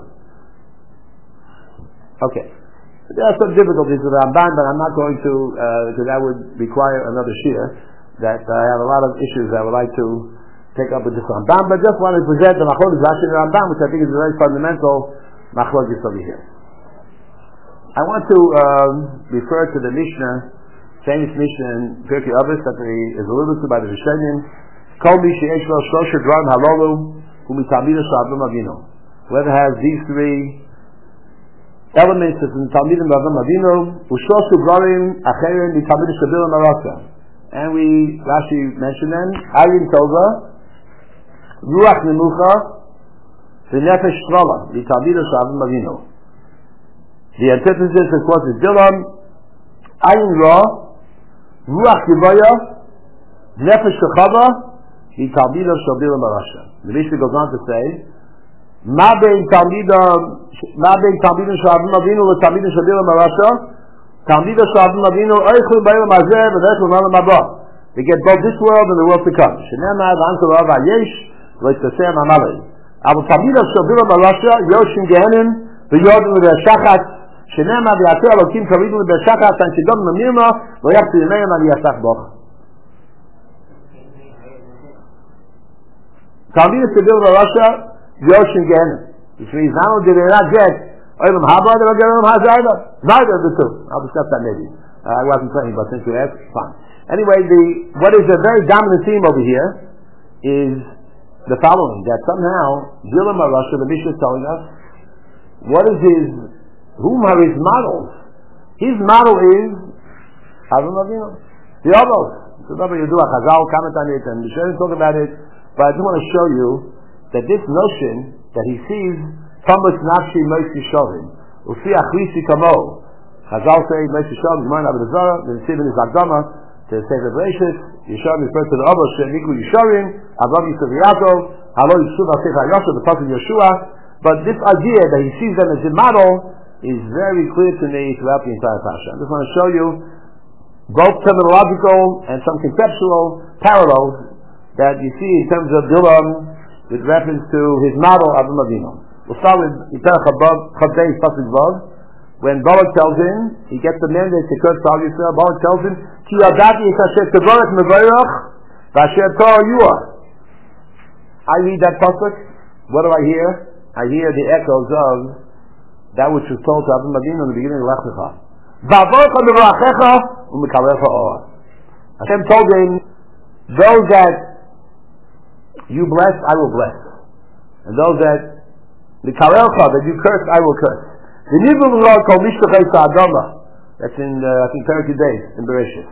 Okay. There are some difficulties with the Ramban, but I'm not going to, because that would require another shir. That I have a lot of issues I would like to take up with this Ramban, but just want to present the Machlokes Rashi and Ramban, which I think is a very fundamental Machlokes over here. I want to refer to the Mishnah, famous Mishnah in Pirkei Avos that is alluded to by the Rishonim. Kol mi sheyesh lo shlosha dvarim halolu hu mitalmido shel Avram Avinu. Whoever has these three elements is in Talmidim of Avram Avinu, u'shoshu dvarim acherim mitalmido shel Bilam Arasa. And Rashi mentioned them, Ayin Tova, Ruach Nemucha, V'nefesh Shvala, mitalmido shel Avram Avinu. The antithesis, of course, is Bilam, Ayin Ra, Ruach Yivaya, Nefesh Shechava, mitalmido shel Bilam Arasa. The Mishnah goes on to say, Ma bein talmidim shel Avram Avinu letalmidim shel Bilam Arasha, talmidim shel Avram Avinu oichlu b'olam hazeh v'oichlu b'olam haba. They get both this world and the world to come. Shenema v'anto rav hayesh v'yitaseh ma'amalei. Aval talmidim shel Bilam Arasha yoshim gehenim v'yodin v'shachat. Shenema v'yater elokim karidin v'shachat and shedom memirma v'yapti yimeim al yasach boch. Talmidim shel Bilam Arasha Yoshin Gehenim, which means not only did they not get Olam Haba, they don't get Olam Hazayda. Neither of the two. I'll discuss that maybe. I wasn't saying, but since you asked, fine. Anyway, what is a very dominant theme over here is the following: that somehow Bilam Arasha, the Mishnah is telling us, whom are his models? His model is Avram Avinu. The others. So you do a Chazal comment on it, and we shouldn't talk about it, but I just want to show you that this notion that he sees Tamas Nafshi Moshe Shovim Ufi Achlisi Kamo Chazal say Moshe Shovim Gemara Avodah Zarah the Sivin is Agdama to the Sefer Bereshis Yisharim refers to the Obo Sheniku Yisharim Avram Yisrael Yaakov Halo Yishuv Al Sefer HaYosher the Pasuk Yeshua. But this idea that he sees them as a model is very clear to me throughout the entire Pasha. I just want to show you both terminological and some conceptual parallels that you see in terms of Bilam with reference to his model Avram Avinu. We'll start with Yitach Chavdei Pasuk Vav. When Balak tells him, he gets the mandate to curse Klal Yisrael. Balak tells him, Ki yadati es asher tevorach mevorach v'asher torah yuah. I read that pasuk. What do I hear? I hear the echoes of that which was told to Avram Avinu in the beginning of Lech Lecha. V'avorcha mevorachecha u'mekalecha or. Hashem told him, those that you bless, I will bless. And those that that you curse, I will curse. The Nivul Lord called Mishtachei Sa'adama. That's in, I think, Perek Yudei, in Bereshit.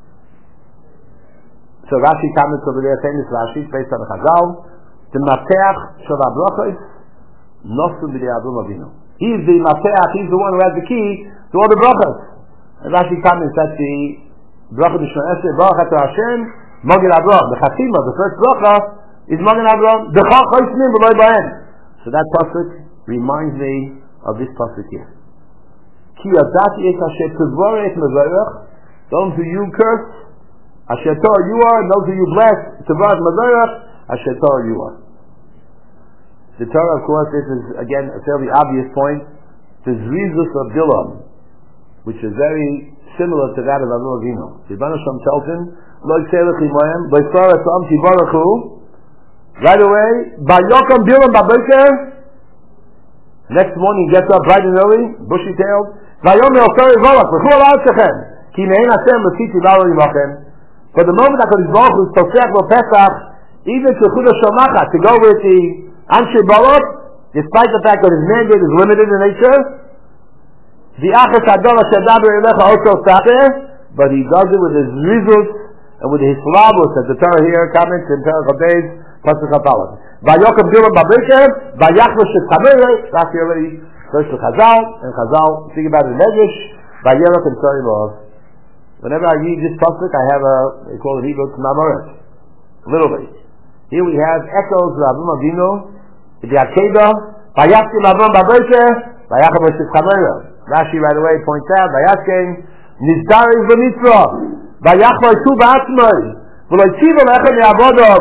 So Rashi comments over there, famous Rashi, based on the Chazal. The Mateach Shel HaBrachos, Nosu B'dei Avram Avinu. He's the Mateach, he's the one who has the key to all the brachos. And Rashi comments that the Bracha B'Shma Esher, Baruch Atah Hashem, Mogen Avram. The Chatima, the first bracha, is Mogen Avram. Dechal Choisnim B'loi B'hem. So that pasuk reminds me of this pasuk here. Ki yadati es asher tevorech mevorach. Those who you curse, asher torah you are. Those who you bless, tevorech mevorach, asher torah you are. The Torah, of course, this is again a fairly obvious point. The Zrizus of Bilam, which is very similar to that of Avram Avinu. The Rebbeinu Shalom tells him, Lo yisrael chimoyim, lo yisrael etzam tivorachu. Right away, Bayokam Bilam Baboker. Next morning, he gets up bright and early, bushy-tailed. Vayom Yosari Volach, V'chu Al Artechem, Ki Mein Hashem L'Siti V'Alo Yivachem. For the moment HaKadosh Baruch Hu Tosech Lo Pesach, even to Chudash Shomacha, to go with the Anshe Balot, despite the fact that his mandate is limited in nature, the Achas Hadol Shadaber Elecha Oso Sateh, but he does it with his rizus and with his flavus, as the Torah here comments in Perek Chavdei Pasuk HaPalas. Vayokam Bilam Baboker, Vayachlo Shechamere. Rashi already First to Chazal, and Chazal speak about the Medrash, Vayelach and Tzarelov. Whenever I read this pasuk, I have they call it Hebrew Mamoret. Literally. Here we have echoes of Avram Avinu, the Akedah, Vayaskim Avram Baboker, Vayacham Moshe Chameira. Rashi right away points out, Vayaskim, Nizdariz B'mitzvah, Vayachmai Tu Ba'atzmai, V'loi Tzivah Lechem Ya'avodov.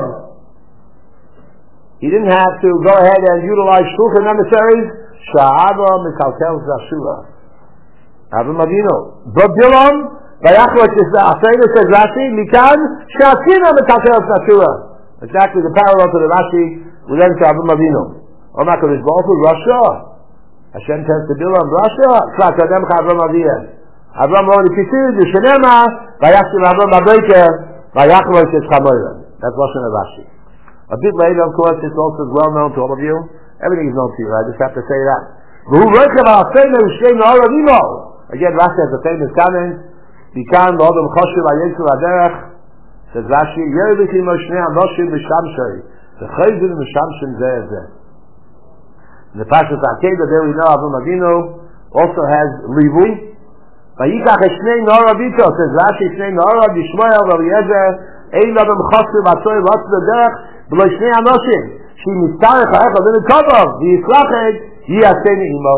He didn't have to go ahead and utilize shulchan emissaries. Sha'ava Mikalkel Zashua. Avram Avinu. But Bilam, Vayachmai Tzivah, says Rashi, Mikan, Sha'atina Mikalkel Zashua. Exactly the parallel to the Rashi related to Avram Avinu. Omakadosh Baruch Hu, Rasha. Hashem tells to Bilam, Rasha, Tzat Adem Avram Avinu. Avram already preceded you. Shenema, Vayachim Avram Baboker, Vayachim Moshe Chameira. That's Lashon of Rashi. A bit later, of course, it's also well known to all of you. Everything is known to you. I just have to say that. Again, Rashi has a famous comment. Bikan L'odom Choshev Ayesu Aderech. Says Rashi, Yerubikim Moshnei Anoshim B'Shamshei. The Chayzin B'Shamshim Zeh Zeh. In the Parshas Akedah, there we know Avram Avinu also has Livui. Vayikach Shnei Nora Bito, says Rashi, Shnei Nora, Bishmoel, Eliezer, Ein Adam Choshev Atzoy Vatz Derech, B'lo Shnei Anoshim. She Mitzarech Ha'echad in the Tovov, V'Yisrached, Yiyaseni Imo.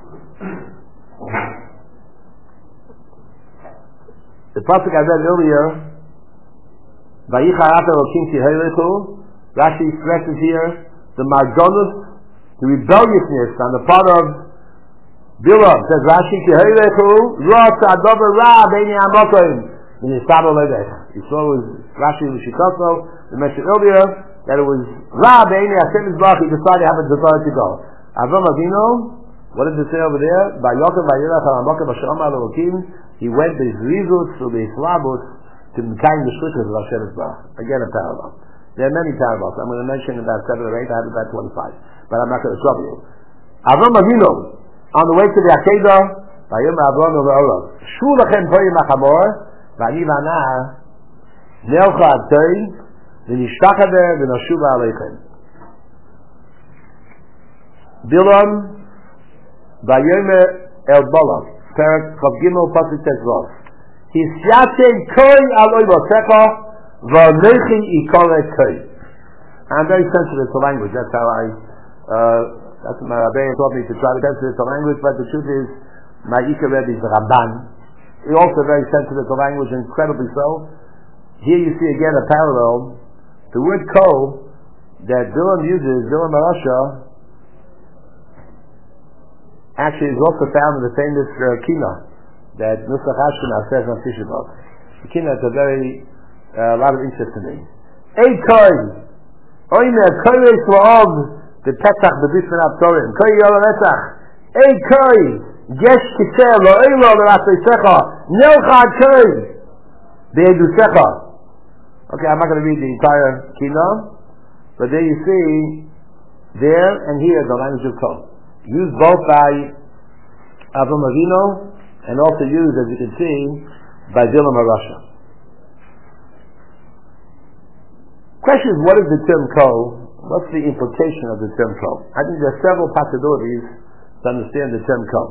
The pasuk I read earlier, Vayicharat Elokim Tiherechu, Rashi stresses here the margonus, the rebelliousness on the part of Bilam. Says Rashi, Tiherechu, Rot Adover Ra Beini Amokim, in his Saba Ledech. You saw it was Rashi L'Shikoso, we mentioned earlier that it was Ra Beini Hashem Yisbach, he decided to have a desire to go. Avram Avinu, what did it say over there? By Yochel Vayirach HaMakom Hashem Elokim, he went to his Rizus, to the Islavus, to Mekayim the Shlichus of Hashem Yisbach. Again, a parallel. There are many parallels. I'm going to mention about 7 or 8. I have about 25, but I'm not going to trouble you. Avram Avinu, on the way to the Akedah, Vayom Avram Avram, Shu Lachem Poyim Achamor, Vani Vana, Nelcha Atoi, V'nishtachadeh V'noshuva Aleichem. Bilam, Vayom El Balam, Perak Chav Gimel Pasuk Tezvav. Hisyatem Koi Aloi Bosecha, V'anechi Ikore Koi. I'm very sensitive to language. That's how that's what my Rabbi taught me to try to be sensitive to language, but the truth is, my Ika Rebbe is the Ramban. He's also very sensitive to language, incredibly so. Here you see again a parallel. The word Ko that Bilam uses, Bilam Arasha, actually is also found in the famous Kina that Nusach Ashkenaz says on Tisha B'Av. The Kina is a lot of interest to me. Ei Koi, Oimer Koyes La'ov, the Petach B'Bifin Abtorim, Koi Yola Retach, Ei Koi, Gesh Kiseh Lo'elo L'Ratzesecha, Nelchad Koi, Be'edusecha. Okay, I'm not going to read the entire Kina, but there you see, there and here the language of Ko. Used both by Avram Avinu and also used, as you can see, by Bilam Arasha. Question is, what is the term Ko? What's the implication of the term Ko? I think there are several possibilities to understand the term Ko.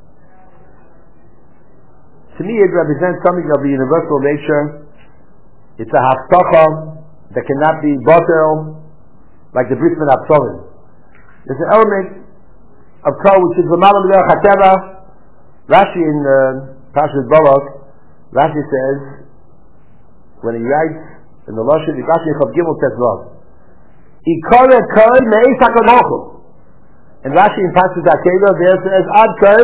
To me, it represents something of the universal nature. It's a haftacha that cannot be batel, like the Brit Min Absorim. There's an element of Ko which is l'malam b'derech hateva. Rashi in Parshas Balak, Rashi says, when he writes in the Lashon, Rashi Chav Gimel Tezvav, Ikore Koi Me'ez HaKadochu. And Rashi in Parshas Akedah there says, Ad Koi,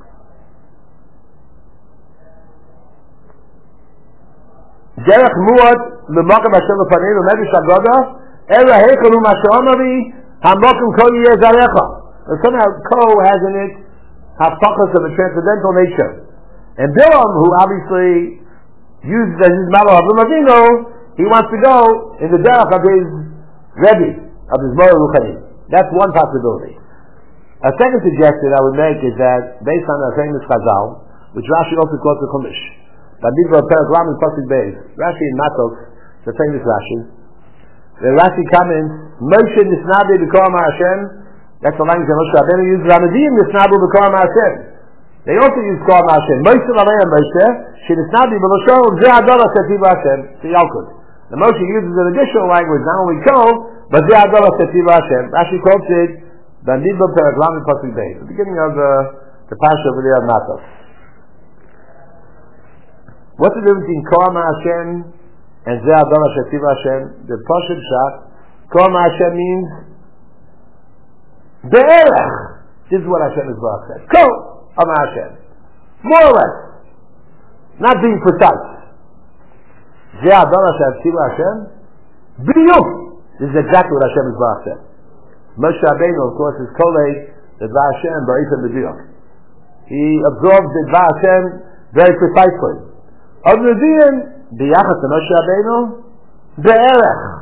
Derech Muad L'Makam Hashem L'Paneinu Medrash Agoda, Ela Heichelu Masha'onavi, HaMokim Koi Yeh Zarecha. And somehow Ko has in it hafachas of a transcendental nature. And Bilam, who obviously uses as his model of Avram Avinu, he wants to go in the derech of his Rebbe, of his Moreh Ruchani. That's one possibility. A second suggestion I would make is that, based on a famous Chazal, which Rashi also quotes the Chumash, by Midbar Perak Lamed Pasuk Beis, Rashi in Matok, the famous Rashi, the Rashi comments, Moshe Nisnade B'Kol Amar Hashem, That's the language that Moshe Rabbeinu used. Ramadim nisnabu b'kol ma'ashem. They also use kol ma'ashem. Moshe Rabbeinu Moshe shenisnabi b'loshon ze adara setiv Hashem to Yalkut. The Moshe uses an additional language, not only kol, but ze adara setiv Hashem. Rashi quotes it, Bamidbar Perek Lamed Pasuk Beis, the beginning of the Parsha over there of Matos. What's the difference between kol ma'ashem and ze adara setiv Hashem? The Pasuk Shach, kol ma'ashem means be'erech. This is what Hashem is said. Kol ma'ashem. More or less. Not being precise. Ze adara setiv Hashem. B'diyuk. This is exactly what Hashem is said. Moshe Rabbeinu, of course, is kolei the Dvar Hashem b'ifem b'diyuk. He absorbs the Dvar Hashem very precisely. Of Nevi'im, b'yachas to Moshe Rabbeinu, be'erech.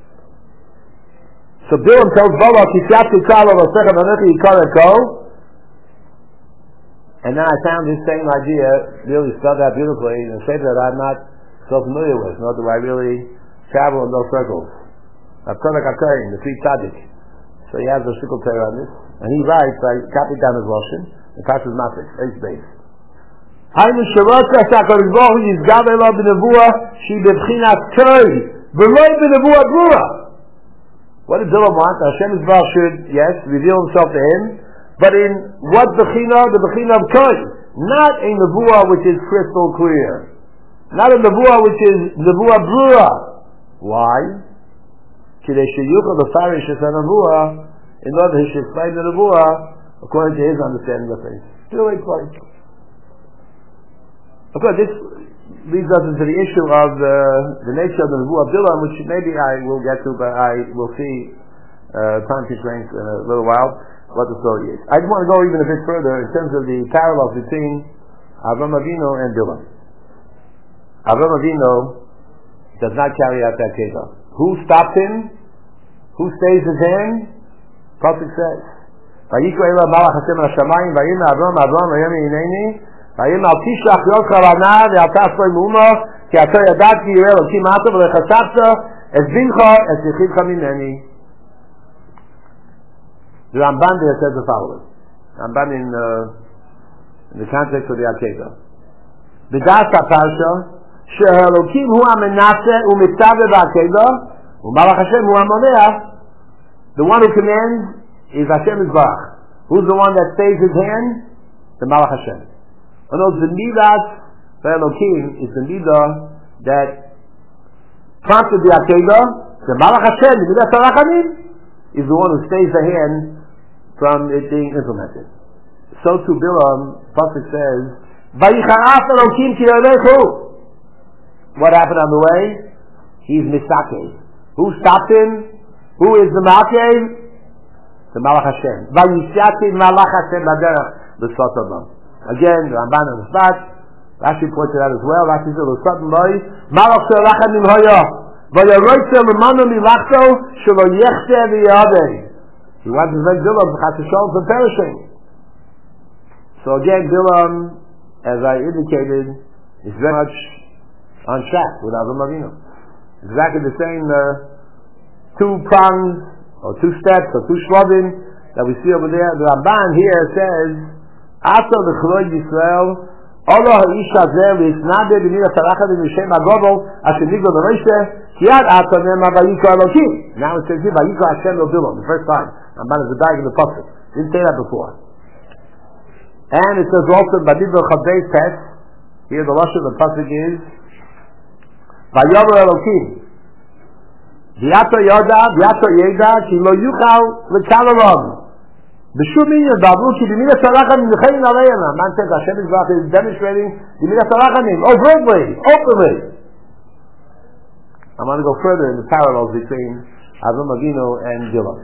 So Bilam tells Balak, "Kishyati kala v'sechem anechi yikar kol." And then I found this same idea really spelled out beautifully in a shape that I'm not so familiar with, nor do I really travel in those circles. Kodak HaKohen, the three tzaddik. So he has a shikul Torah on this, and he writes, I copied down his Lashon, the Kashas Matrix, base. Haynu Shavotza Shakadosh Baruch Hu Yizgav Elav b'nevuah she b'bchinas Koi v'loi b'nevuah brura. What did Bilam want? Hashem Yisrael should, yes, reveal himself to him, but in what b'china? The b'china of Koi. Not a nevuah which is crystal clear. Not a nevuah which is nevuah brura. Why? In order he should explain the nevuah according to his understanding of things. Still explain. Of course, this leads us into the issue of the nature of the nevuah of Bilam, which maybe I will get to, but I will see time constraints in a little while what the story is. I just want to go even a bit further in terms of the parallels between Avram Avinu and Bilam. Avram Avinu does not carry out that kedah. Who stopped him? Who stays his hand? Pasuk says, "Vayikra ela malach Hashem al shamayim vayim Avram vayim hineni vayim al tishlach yodcha lana ve'al tasroi mu'uma ki ato yadat ki yireh Elokim ato v'lechasavta es bincha es yichidcha mimeni." The Ramban there says the following. Ramban in the context of the Akedah. B'das HaParsha she'Elokim hu hamenaseh u'mitzaveh v'Akedah u'malach Hashem hu hamoneh. The one who commands is Hashem Yisbarach. Who's the one that stays his hand? The Malach Hashem. In other words, the midas for Elokim is the midah that prompted the Akedah. The Malach Hashem, the midah Sarachamim, is the one who stays the hand from it being implemented. So too Bilam, Pasuk says, "Vayicharaf Elokim ki yolechu." What happened on the way? He's misakeh. Who stopped him? Who is the Malkev? The Malach Hashem. Vayishati Malach Hashem Baderach L'Sotodam. Again, the Ramban on the spot. Rashi pointed out as well. Rashi said, "L'Sotodam Loi Malach Shalachem Im Hoya Vayaroitzel L'Mano Milachto Shelo Yechte V'Yadei." He wants to make Bilam from perishing. So again, Bilam, as I indicated, is very much on track with Avram Avinu. Exactly the same two prongs, or two steps, or two shlavim that we see over there. The Ramban here says, "Ato l'chloi Yisrael, Olo ha'ish hazeh v'isnade b'mira tarachad v'mishem agobol asher niglo b'Moshe kiyad ato nema vayikra Elokim." Now it says here, "Vayikra Hashem lo Bilam," the first time. Ramban is the bag in the pasuk. Didn't say that before. And it says also, "B'dibur chavdei pet." Here the lashon of the pasuk is, "Vayomer Elokim." V'yato yoda, v'yato yeda, ki lo yuchal l'kalavam. B'shum minyan b'avru ki b'mina sarachamim l'chein aleihem. Man says Hashem is demonstrating b'mina sarachamim, openly. I want to go further in the parallels between Avram Avinu and Bilam.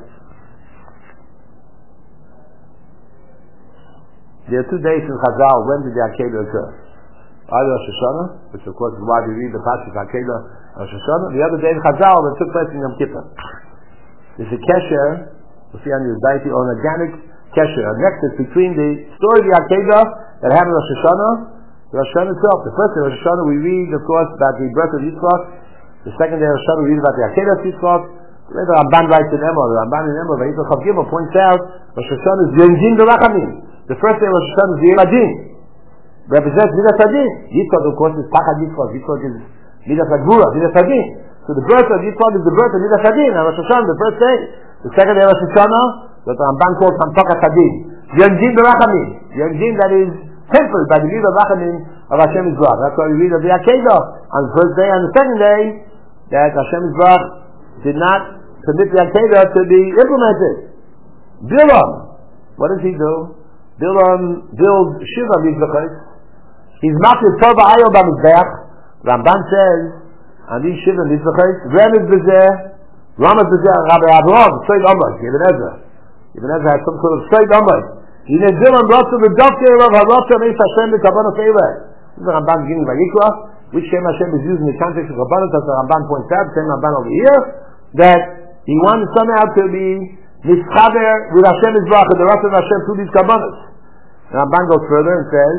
There are 2 days in Chazal. When did the Akedah occur? Either Rosh Hashanah, which of course is why we read the Pasuk Akedah Rosh Hashanah. The other day in Chazal that took place in Yom Kippur. There's a kesher, we'll see on your Zaiti, or an organic kesher, a nexus between the story of the Akedah that happened in Rosh Hashanah, the Rosh Hashanah itself. The first day of Rosh Hashanah we read, of course, about the birth of Yitzchak. The second day of Rosh Hashanah we read about the Akedah of Yitzchak. The Ramban writes in Emor. The Ramban in Emor, Vayikra Chav Gimel, points out Rosh Hashanah is Yonjin Berachamim. The first day of Rosh Hashanah is Yemadin. Represents Midas Hadin. Yitzchak, of course, is Pachad Yitzchak. Yitzchak is Midas Hagvura, Midas Hadin. So the birth of Yitzchak is the birth of Midas Hadin. And Rosh Hashanah, the first day. The second day of Rosh Hashanah, that the Ramban calls Hampakat Hadin. Yonjin Berachamim. Yonjin that is tempered by the Midas Berachamim of Hashem Yisrael. That's why we read of the Akedah on the first day and the second day that Hashem Yisrael did not permit the Akedah to be implemented. Bilam, what does he do? Bilam builds Shiva Mizbachos. He's not the Torah Ayol B'Mizbeach. Ramban says on these Shiva Mizbachos, Remez B'zeh, Ramaz B'zeh, Rabbi Avraham, Tzod Amay, Ibn Ezra. Ibn Ezra has some sort of Tzod Amay. He named Bilam Ratzah V'Davkei Rav HaRatzah Meis Hashem B'Kavanah Feireh. This is the Ramban beginning by Yikra, which Shem Hashem is used in the context of Kabbalah, as the Ramban points out, the same Ramban over here, that he wanted somehow to be mischaber with Hashem Yisrach and the rest of Hashem through these Kabbalahs. The Ramban goes further and says,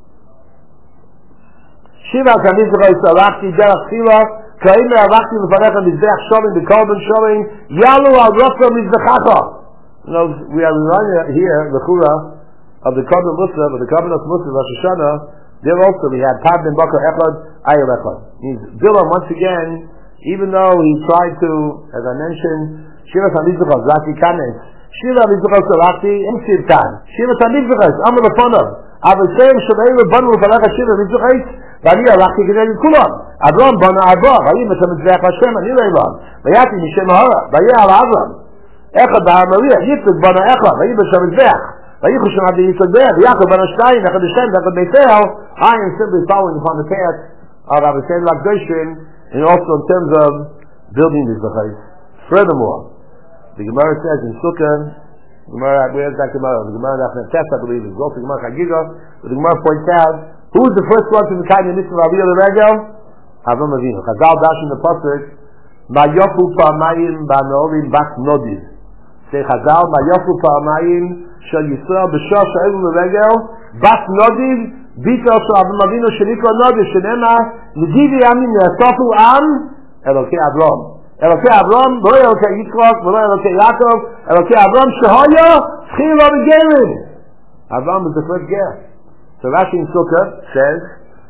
Shiva Kamizrach Yisarachti Derach Sila Kaim Me'arachti Lefanecha Mizbeach Shoving B'Korban Shoving Yalu Al Rosa Mizbechacha. You know, we are reminded here, the Chura, of the Korban Musaf, of the Korban of Musaf, Rosh Hashanah. There also we had Pad Ben Bakar Echad, Ayel Echad. Means Bilam, once again, even though he tried to, as I mentioned, Shiva Tamizachos, Zati Kanes, Shiva Tamizachos Zalati, Imsir Tan, Shiva Tamizachos, Amar Lefonov, Avosem Shavei Lebanu Lefalecha Shiva Tamizachos, Vani Alachti Gedei Kulam, Avram Bana Abba, Vayim Etamizvech Hashem, Ani Leilam, Vayati Mishem Hara, Vayeh Al Avram, Echad Bahar Maria, Yitzchak Bana Echad, Vayim Etamizvech, Vayich Hashem Adi Yitzchak Bech, Yaakov Bana Shtayim, Echad Hashem, Echad Beitel. I am simply following upon the path of Avosem Lakdoshin, and also in terms of building these Bechais. Furthermore, the Gemara says in Sukkah, where's that Gemara? The Gemara that Test, I believe, is also Gemara Chagiga, but the Gemara points out, who is the first one to be kind of Mitzvah Aviyah the Regel? Avram Avinu. Chazal dash in the Pasuk, Mayofu Pa'amayim Ba'nolim Bak Nodiv. Say Chazal, Mayofu Pa'amayim Shal Yisrael B'Shah Sha'elu the Regel, Bak Nodiv, Bito Shal Avram Avinu Shenikra Nodiv, Shenema, Nidivi Amin Yasofu Am, Elokei Avram. Elokei Avram, V'lo Elokei Yitzchak, V'lo Elokei Yaakov, Elokei Avram Shehaya, Tchila V'Gerim. Avram is the first ger. So Rashi in Sukkah says,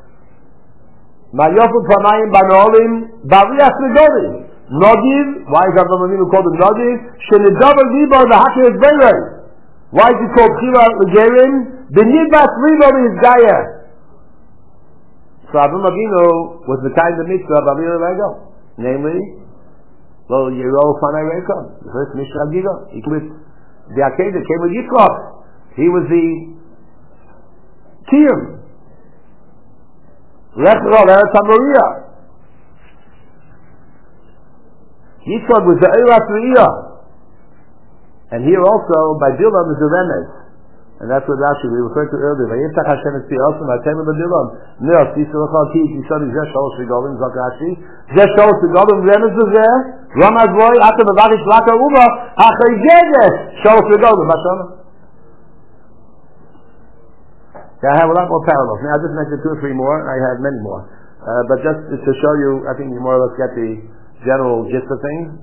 Mayofu Pa'amayim Ba'nolim Ba'riach Negodim. Nodiv, why is Avram Avinu called a Nodiv? Shenidavar Libo V'Hakir Ezbeirei. Why is he called Tchila V'Gerim? B'nidbas Libo V'Yizgaya. So Avram Avinu was the kind of mitzvah of Aviyah Regel. Namely, Lo Yero Fanai Rekom, the first Mishnah Giga. He came with the Akedah, came with Yitzchak. He was the Kiyum. Lechro, Eretz HaMoriah. Yitzchak was the Eirat Re'iyah. And here also, by Bilam is the Remez. And that's what Rashi we referred to earlier. Vayitzach Hashem et Piyosim V'atem B'Bilam. Neo Tisrachal Ki Kisoni Zeh Shalosh V'Golim Zok Rashi. Zeh Shalosh V'Golim Remez Zeh. Ramaz Roy Atem V'Vavish Laka Uba Hachay Gedes Shalosh V'Golim V'Shana. I have a lot more parallels. Now I just mentioned 2 or 3 more. I have many more. But just to show you, I think you more or less get the general gist of things.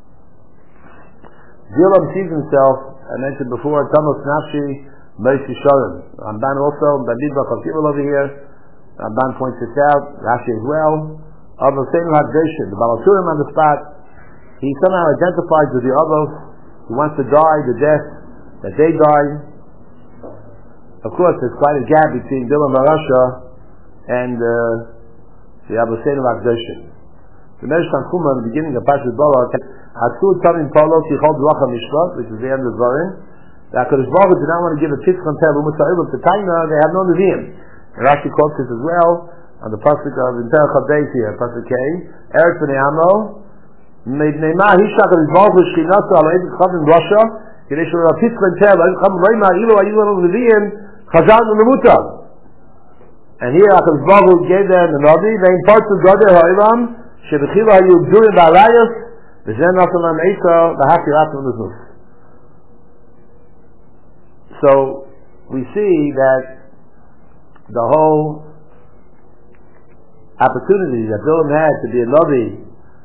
Bilam sees himself, I mentioned before, Tamos Nafshi Moshe Shalom. Ramban also, Bandidbach of Kibbutz over here. Ramban points this out, Rashi as well. Avosem Lakdoshin, the Balasurim on the spot. He somehow identifies with the Avos. He wants to die the death that they die. Of course, there's quite a gap between Bilam Arasha and the Avosem Lakdoshin. The Medrash Tanchuma in the beginning of Parashat Balak, Hasud Tamim Polo Tichol Bracha Mishpat, which is the end of the Zorin. The HaKadosh Baruch Hu did not want to give a Titzchon Teh L'Mutza'ilum to Taina, they have no Nevi'im. Rashi quotes this as well, on the Pasuk of Inter Chavdeis here, Pasuk K, Eretz B'nei Amo, Meidneima Hishak HaKadosh Baruch Hu Shchinasa Al Eidik Chavim Rasha, Kidei Shor Titzchon Teh L'Eidik Chavim Reima Ilu Ayilu Nevi'im, Chazal L'Mutzah. And here HaKadosh Baruch Hu gave them the Navi, Vein Partu Godei Ha'ilam, Shebechila Hayu Gdurim Ba'alayas, V'zen Nasalam Eisa, V'hakirat V'nuzuf. So we see that the whole opportunity that Bilam had to be a Navi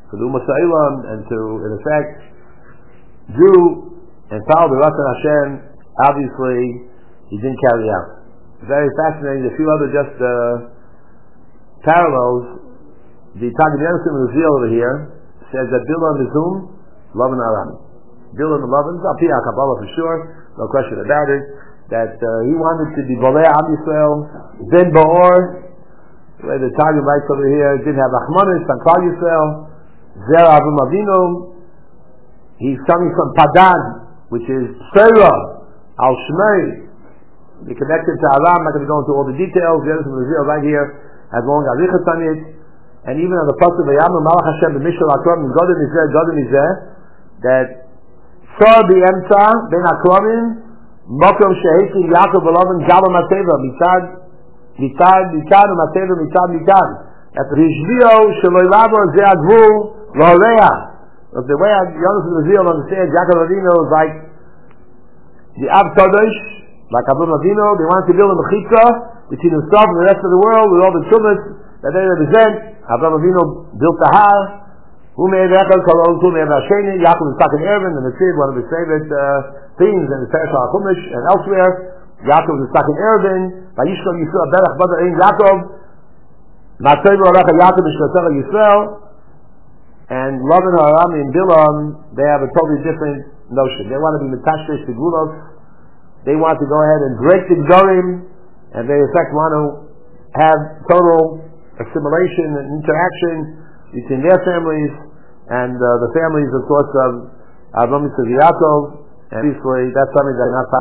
for the Ummah Sa'ilam, and to, in effect, do and follow the Ratzon Hashem. Obviously, he didn't carry out. Very fascinating. A few other just parallels. The Targum Yonasan Reveal over here says that Bilam is whom? Lavan Aram. Bilam and Lavan, Al-Piyah Kabbalah for sure, no question about it, that he wanted to be Bolei Am Yisrael, Ben Ba'or, the way the Targum writes over here, didn't have Achmanis, on Klal Yisrael, Zer Avram Avinu, he's coming from Padan, which is Sarah, Al-Shmei, they connected to Aram. I'm not going to go into all the details. The other Reveal right here has long Arichas on it. And even on the pasuk of Vayamar Malach Hashem b'Mishal Akram Godem Izeh, that saw the Emtza Ben Akramim Mokom Sheheki Yaakov B'Lavan Gala Mateva Mitad Mitad at Rishvio Shaloi Rabo Zeh Agvul Loreya. The way Yonasan Reveal understands Yaakov Avinu is like the Av Kodesh, like Avram Avinu. They wanted to build a mechitza between himself and the rest of the world with all the chumas that they represent. Avram Avinu built the Har. Who made Echad Kolol? Who made Hasheni? Yaakov is talking Erevin, and the Tzid, one of his favorite themes in the Parish HaChumash and elsewhere. Yaakov is talking Erevin. Vayishkol Yisrael Berach Bada Ein Yaakov. Matzev Alecha Yaakov Mishkasecha Yisrael. And Lavan Haram and Bilam, they have a totally different notion. They want to be Metashresh Segulos. They want to go ahead and break the Gdorim, and they in fact want to have total assimilation and interaction between their families and the families, of course, of Avram Yitzchak Yaakov. And obviously, that's something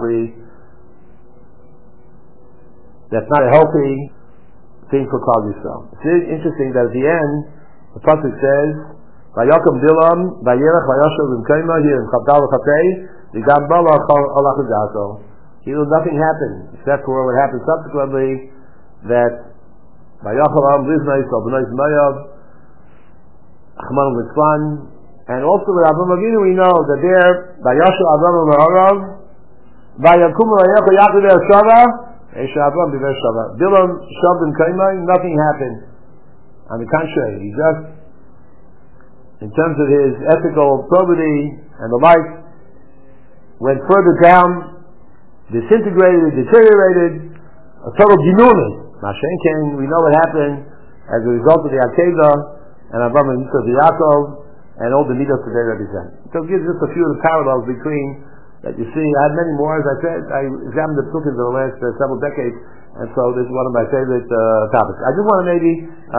that's not a healthy thing for Klal Yisrael. It's interesting that at the end, the pasuk says, "Vayakom Bilam, Vayerach Vayashav V'Mkayma here in Chavdal V'Chatei, V'Gam Balach Olach V'Gato." Here nothing happened except for what happened subsequently, that Vayachalam Liznais Al B'nai Zmayab Achman Litzlan, and also with Avram Avinu we know that there Vayashu Avram L'Arav Vayakum Vayachu Yaakov Shava Esha Avram B'Ver Shava Bilam Shav B'Mkayma, nothing happened. On the contrary, he just, in terms of his ethical probity and the like, went further down, disintegrated, deteriorated, a total ginunus. Mashen came, we know what happened as a result of the Akedah and Avram and Yitzchak Yaakov and all the midos that they represent. So it gives just a few of the parallels between that you see. I have many more, as I said. I examined the Psukim for the last several decades, and so this is one of my favorite topics. I just want to maybe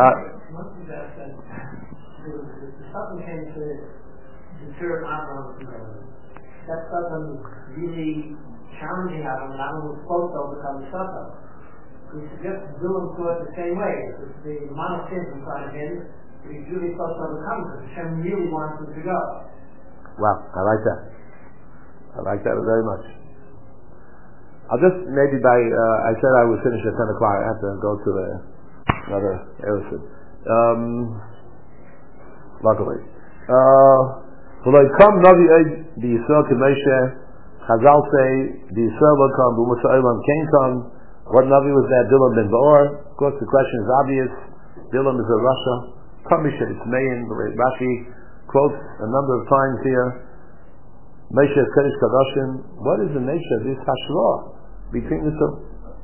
something came to deter Avram. That wasn't really challenging Avram, and Avram was supposed to overcome the Satan. We suggest Bilam thought the same way. It's the monotheism inside of him, but he's really supposed to overcome it. Hashem really wants him to go. Wow, I like that. I like that very much. I'll just maybe I said I would finish at 10 o'clock. I have to go to another episode. Luckily. V'lo yikam Navi Eid b'Yisrael k'Moshe, Chazal say, b'Yisrael lo kam, b'Ummah Ha'olam kain kam. What Navi was that? Bilam ben Ba'or. Of course the question is obvious. Bilam is a Rasha. Kamisha, it's Mayin. Rashi quotes a number of times here. Moshe is Kodesh Kadoshim. What is the nature of this hashra between the two?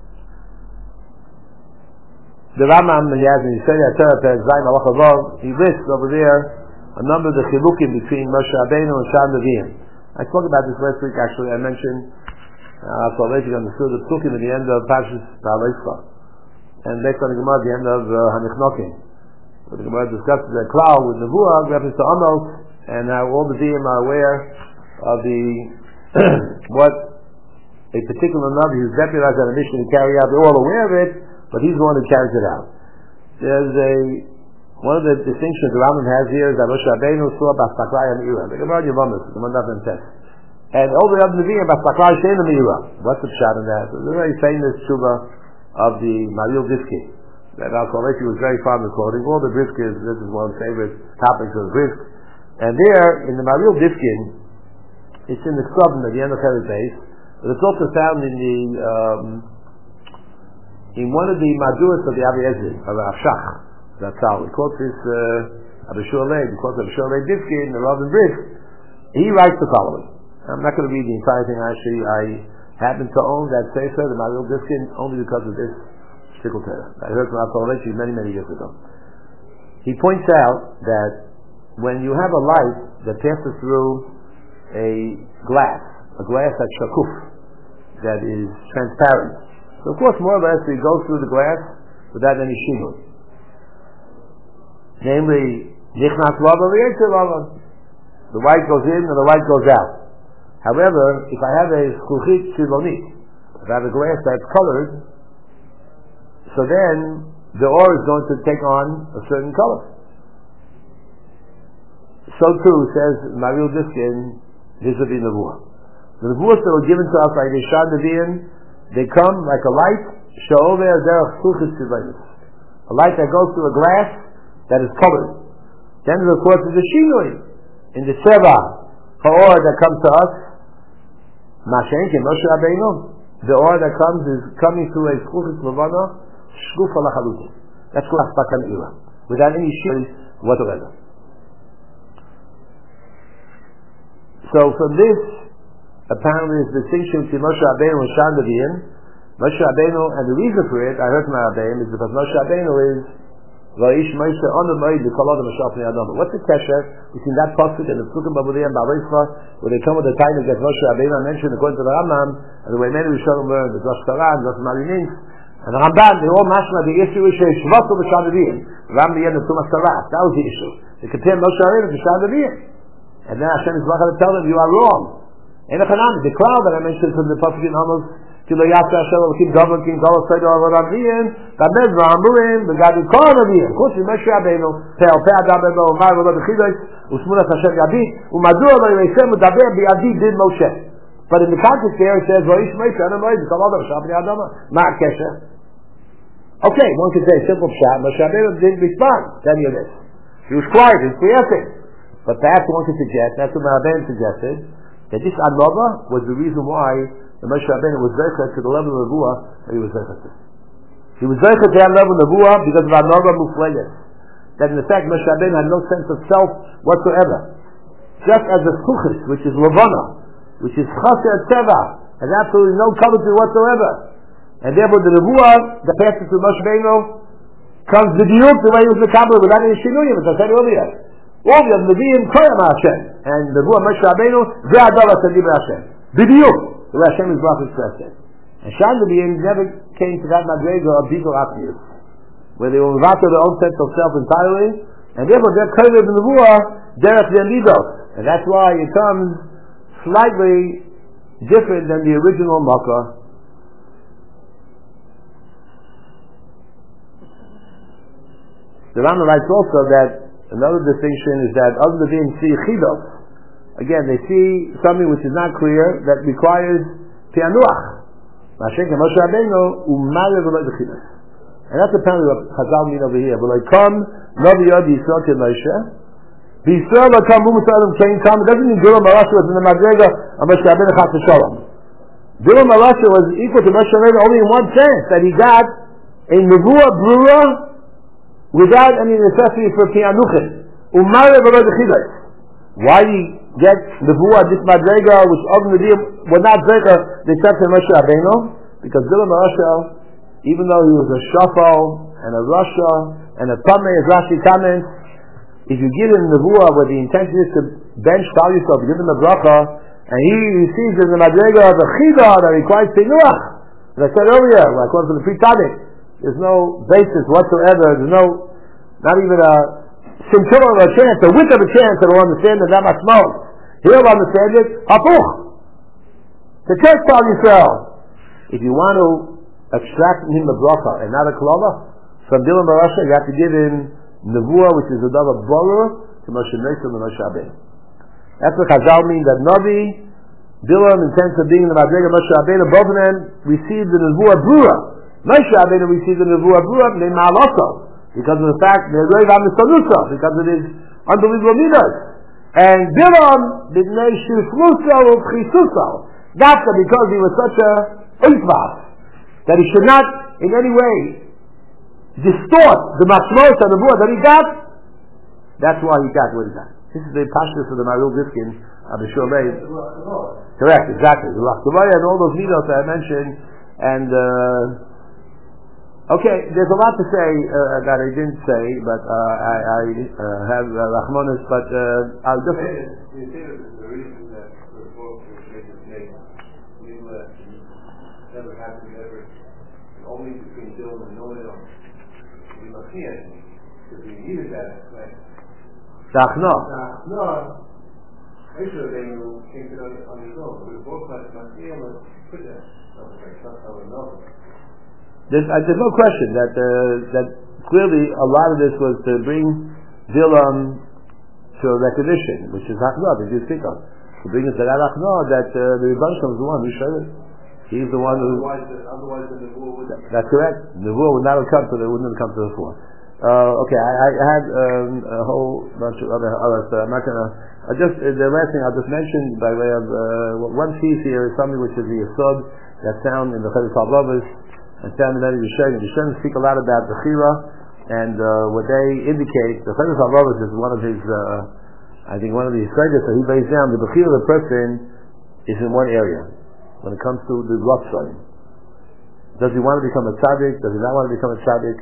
The Rambam, he has in Yisrael Torah Perek Zayin Halacha Vav, he lists over there a number of the chilukim between Moshe Rabbeinu and Shar Nevi'im. I spoke about this last week. Actually, I mentioned so later you understood the psukim at the end of Parshas Ba'aleischa, and based on the Gemara at the end of Hanichnokim. So the Gemara discusses the Klal with Nevuah, reference to Amos, and now all the Diyim are aware of the what a particular Navi who's deputized on a mission to carry out. They're all aware of it, but he's the one who carries it out. There's one of the distinctions the Rambam has here is that Moshe Rabbeinu saw Bas Baklai and Meira. The Gemara Yevamos, the Gemara Navim Test. And all the other Nevi'im, Bas Baklai Shein and Meira. What's the pshat in that? It's a very famous tshuva of the Maril Brisker that Al-Khaleki was very fond of quoting. All the Briskers, this is one of the favorite topics of the Brisk. And there, in the Maril Brisker, it's in the Ksubim at the end of Cheres Beis, but it's also found in one of the Maduas of the Avi Ezri, of Afshach. That's how we quote this because of Shulei Difkin, the Rav and Brisk, he writes the following. I'm not going to read the entire thing. Actually, I happen to own that Sefer, the Maharil Difkin, only because of this shtickle Torah. I heard from Apology many years ago. He points out that when you have a light that passes through a glass that's shakuf, that is transparent. So of course, more or less, it goes through the glass without any shinui. Namely, nichnas lava v'yetzer lava. The light goes in and the light goes out. However, if I have a shkuchit shilonit, if I have a glass that's colored, so then the ore is going to take on a certain color. So too says Maharil Difkin vis-a-vis Nevuah. The Nevuahs that were given to us by Yeshad Nevi'im, they come like a light, she'over derech shkuchit shilonit. A light that goes through a glass that is colored. Then of course is a shinui in the seva ha'or that comes to us. Mashenkin Moshe Rabbeinu, the or that comes is coming through a shkuchit levana shkufa lachalutin. That's called aspakan ira, without any shinui whatsoever. So from this, apparently, is the distinction between Moshe Rabbeinu and Shad Nevi'im. Moshe Rabbeinu, and the reason for it, I heard from Rabbeinu, is because Moshe Rabbeinu is Va'ish Moshe Onu Moed L'Kol Adam Ashaf Nei Adam. What's the kesher between that pasuk and the Psukim Babudiyah and Ba'Reisva, where they come with the time against Moshe Rabbeinu? I mentioned according to the Rambam, and the way many Rishonim learn, the Rosh Taran, the Rosh Marinins, and the Ramban, they all mashma the issue is Shvasu B'Shad Nevi'im. Rambam Yen and Tumas Tarat, that was the issue. They compare Moshe Rabbeinu to Shad Nevi'im. And then Hashem is going to tell them, you are wrong. And the cloud that I mentioned from the Pasuk in Amos, Kilo Yasha Hashem Elokim Davan King Galos Seido Avodah Aviyim, Bamezra Amurim, Begadi Kol Aviyim. Of course, Moshe Rabbeinu, Pe'al Pe'adam Bebo, Umar V'lo B'chidosh, Usmunas Hashem Yadi, Umadua Lo Yisem Udaber B'Yadi Did Moshe. But in the context there, it says, Va'ish Moshe, Ana Moed, Kol Adam Shaf Nei Adama. Ma'at Kesher. Okay, one could say, simple pshat, Moshe Rabbeinu didn't respond to any of this. He was quiet, he was quiescent. But perhaps one could suggest, that's what Rabbeinu suggested, that this Anova was the reason why the Moshe Rabbeinu was zeicher to the level of Nevuah that he was zeicher to. He was zeicher to that level of Nevuah because of Anova Mufleges. That in effect Moshe Rabbeinu had no sense of self whatsoever. Just as the Suchis, which is Levana, which is Chaser Teva, has absolutely no coverage whatsoever. And therefore the Nevuah, the passage to Moshe Rabbeinu, comes to the way he was the Kabbalah without any Shinuyim, as I said earlier. All the Nevi'im Koyam Hashem, and the Nevuah Moshe Rabbeinu, Ve'adol HaSadim Hashem. B'diyuk, the way Hashem is Baruch expressed it. And Shad Nevi'im never came to that madrega of Bikol Atmius, where they were without their own sense of self entirely, and therefore they're Koyam of the Nevuah, Derech V'Amidos. And that's why it comes slightly different than the original Makkah. The Rambam writes also that another distinction is that other than being see chidos, again they see something which is not clear that requires pianuach. Mashenka Moshe Rabbeinu u'male v'lo b'chidos, and that's apparently what Chazal mean over here. V'lo come Novi Yod Yisrael to Moshe. B'Yisrael lo come Mu'musadim Kein come. It doesn't mean Bilam Arasha was in the Madrega of Moshe Rabbeinu Chas v'Shalom. Bilam Arasha was equal to Moshe Rabbeinu only in one sense, that he got a Nevuah Brura without any necessity for pianuchim. Umare v'lo b'chidos. Why did he get Nevuah this madrega, which other Nevi'im were not zeicher, except for Moshe Rabbeinu? Because Bilam Arasha, even though he was a shafal and a rasha and a tameh, as Rashi comments, if you give him Nevuah where the intention is to bench Tal Yisrael, give him a bracha, and he receives in the madrega of a chida that requires pianuach. As I said earlier, according to the pre-Tzadik, there's no basis whatsoever. There's not even a scintilla of a chance, a whit of a chance that will understand that much more. He'll understand it. Hapuch. The church Tal Yisrael. If you want to extract from him a bracha and not a klala, from Bilam Arasha you have to give him Nevuah, which is another borrower, to Moshe Nesim and Moshe Rabbeinu. That's what Chazal means, that Navi, Bilam, in sense of being the Madrega Moshe Rabbeinu, both of them received the Nevuah Brura. Moshe Rabbeinu received the Nevuah Brura named Ma'aloso, because of the fact that they're going to because of his unbelievable midas. And Bilam did not shifluso or chisuso. That's because he was such a oitvas that he should not in any way distort the mashmos and the nevuah that he got. That's why he got what he got. This is the pashtus of the Maril Diskin of the Shur Beis. Correct, exactly. The Lachtovaya and all those midot that I mentioned. And okay, there's a lot to say that I didn't say, but I have Rachmanis. But I'll just. You say that the reason that we're both make this name, never happened ever, only between Bill and Noel. We must hear it because we needed that. Right? No. Actually, they came to it on his own. We both must hear and put that. There's no question that clearly a lot of this was to bring Bilam to a recognition, which is Achno, that you speak of. To bring us to that Achno, that the Rebbe Shalom is the one who showed it. He's the one who. Otherwise the Nevuah would. That's correct. The Nevuah would not have come to the. Wouldn't have come to the fore. Okay, I had a whole bunch of other so I'm not gonna. The last thing I'll just mention by way of one piece here is something which is the Yesod that's found in the Chelik HaLavos and found in the Rishonim. The Rishonim speak a lot about Bechira and what they indicate. The Chelik HaLavos is one of his, I think one of the Yesodis that he lays down. The Bechira of the person is in one area when it comes to the Ratzon. Does he want to become a tzaddik? Does he not want to become a tzaddik?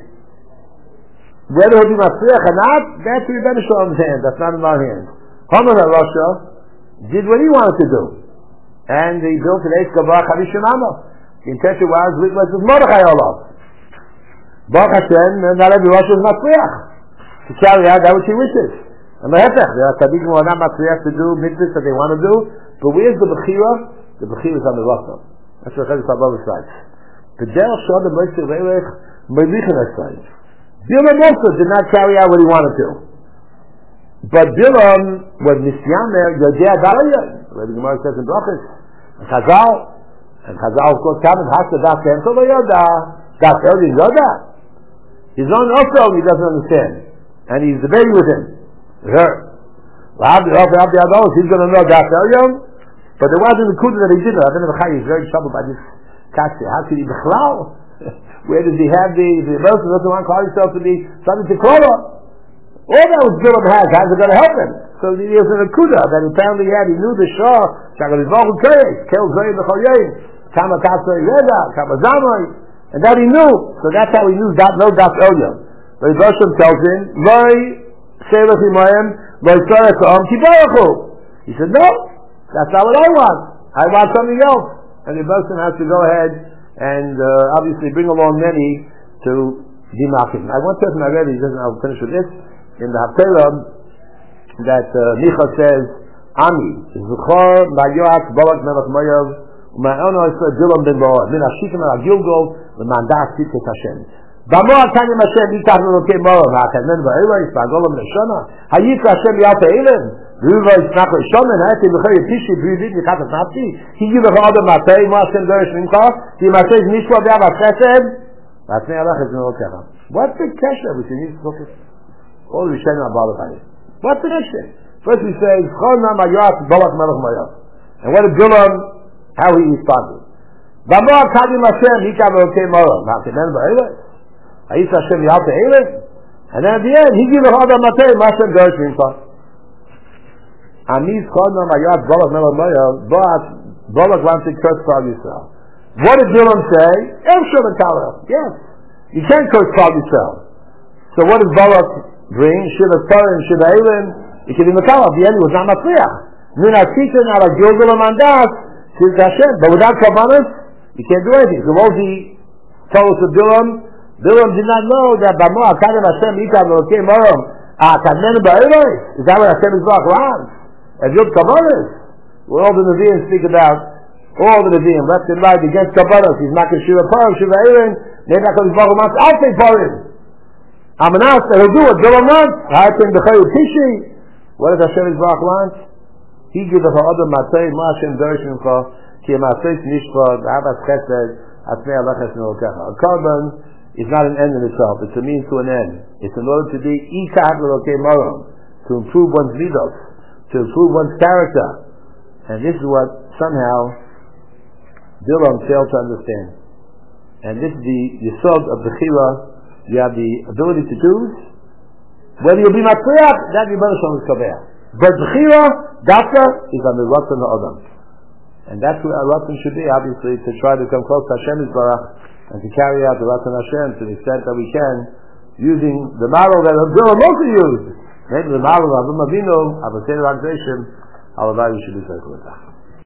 Whether he'll be Masriach or not, that's in Rebbe Shalom's hand. That's not in our hands. Haman HaRasha did what he wanted to do. And he built an Eitz Gavach HaRishon Amma. The intention was, with Mordechai Olav. Baruch Hashem, not every Rasha is Masriach. To carry out that which he wishes. And the Hefech, there are tzaddikim who are not Masriach to do mitzvahs that they want to do. But where's the Bechira? The Bechira is on the Rasha. That's what Chelik HaLavos writes. The Derech Shad and Moshe Reilech Melichin Esayim. Bilam also did not carry out what he wanted to. But Bilam was Nisyamer Yodea Darayah. The Gemara says in Brachos. And Chazal of course comes Hasta Das Kento Lo Yoda. Das Elyon Yoda. His own also he doesn't understand. And he's debating with him. Her. He's going to know Das Elyon. But there wasn't the kudah that he did. He's very troubled by this kasha. How could he bechlal? Where does he have the person doesn't want to call himself to be something to call up? All that was Bilam has, how's it going to help him? So he was an akudah that apparently he had. He knew the Shah, killed Zoyim B'chol Yom, Kama Katzor Yeda, Kama Zamai, and that he knew. So that's how he knew that no Das Elyon. But the Rosham tells him, Loi Shelach Imayim, Loi Tzorech Ha'am Kibarachu. He said, no, that's not what I want. I want something else. And the Rosham has to go ahead and obviously bring along many to be machim. I one person I read, I'll finish with this, in the Haftarah, that Micha says, Ami, Zuchor, Mayoat, Balak, Melech Moyav, Ma'ono Yisrael, Bilam ben Moab, Min Hashikim al Gilgol, L'mandat Tzidkei Hashem. Bamo Atanim Hashem, Yikach L'Elokei Moab, Ha'akamen Va'elois, Ba'golam L'Shona, Hayik Hashem Yal Te'elim, Ruva Yisnach L'Shomen, Ha'etim L'Chei Yipishi, B'Yudit Yichatas Nafsi, He give a Adam Matei, Ma'ashem Derish Mincha, He Matei Mishwa V'Av Chesed, V'Atnei Alach Es Nelokecha. What's the kesher between these focus? All the Rishonim are bothered by it. What's the kesher? First we say, Chol Na Mayat, Balak Melech Moyav. And what did Bilam, how he responded? Bamo Akadim Hashem, Yikach L'Elokei Moab, Ha'akamen Va'elois, Hayik Hashem Yal Te'elim, and then at the end, He give a Adam Matei, Ma'ashem Derish Mincha. Amis Chodna Mayat Balak Melech Moyav, but Balak wants to curse Klal Yisrael. What did Bilam say? Yes, you can't curse Klal Yisrael. So what does Balak bring? Shiva Torah and Shiva Eilim. It can be Makal. At the end, it was not Matzliach. Min Hasikin ala Gilgul Amandas Tzidkei Hashem. But without Kabbalah, you can't do anything. So Moshe told us to Bilam did not know that Bamo Akadim Hashem Yikach L'Elokei Moab Akamen Ba'elois. Is that what Hashem is like? And Yud Kabbalah, where all the Nevi'im speak about, all the Nevi'im, left and right, against Kabbalah. He's not going to Shiva Parim, Shiva Eilim, maybe not going to Baruch Mats Alfei Parim. Amanas, that he'll do what Bilam wants. Ha'atim B'chayil Tishi. What does Hashem Yisbarach want? He gives us Adam Matei, Ma'ashem Derish Mincha, Ki Ma'aseh Nishpa, B'Abbas Chesed, Atnei Alach Es Nelokecha. A carbon is not an end in itself. It's a means to an end. It's in order to be Yikach L'Elokei Moab, to improve one's midos, to improve one's character. And this is what somehow Bilam failed to understand. And this is the Yesod of Bechira. You have the ability to choose, Whether you'll be matzliach, that Rebbeinu Shalom is kaveah. But b'chira, dafka, is on the Ratzon Ha'adam. And that's where our Ratzon should be, obviously, to try to come close to Hashem Yisbarach, and to carry out the Ratzon Hashem to the extent that we can, using the model that Abdullah Moshe used. Maybe the model of Avram Avinu, Avosei Ragzeshim, our value should be circled with that.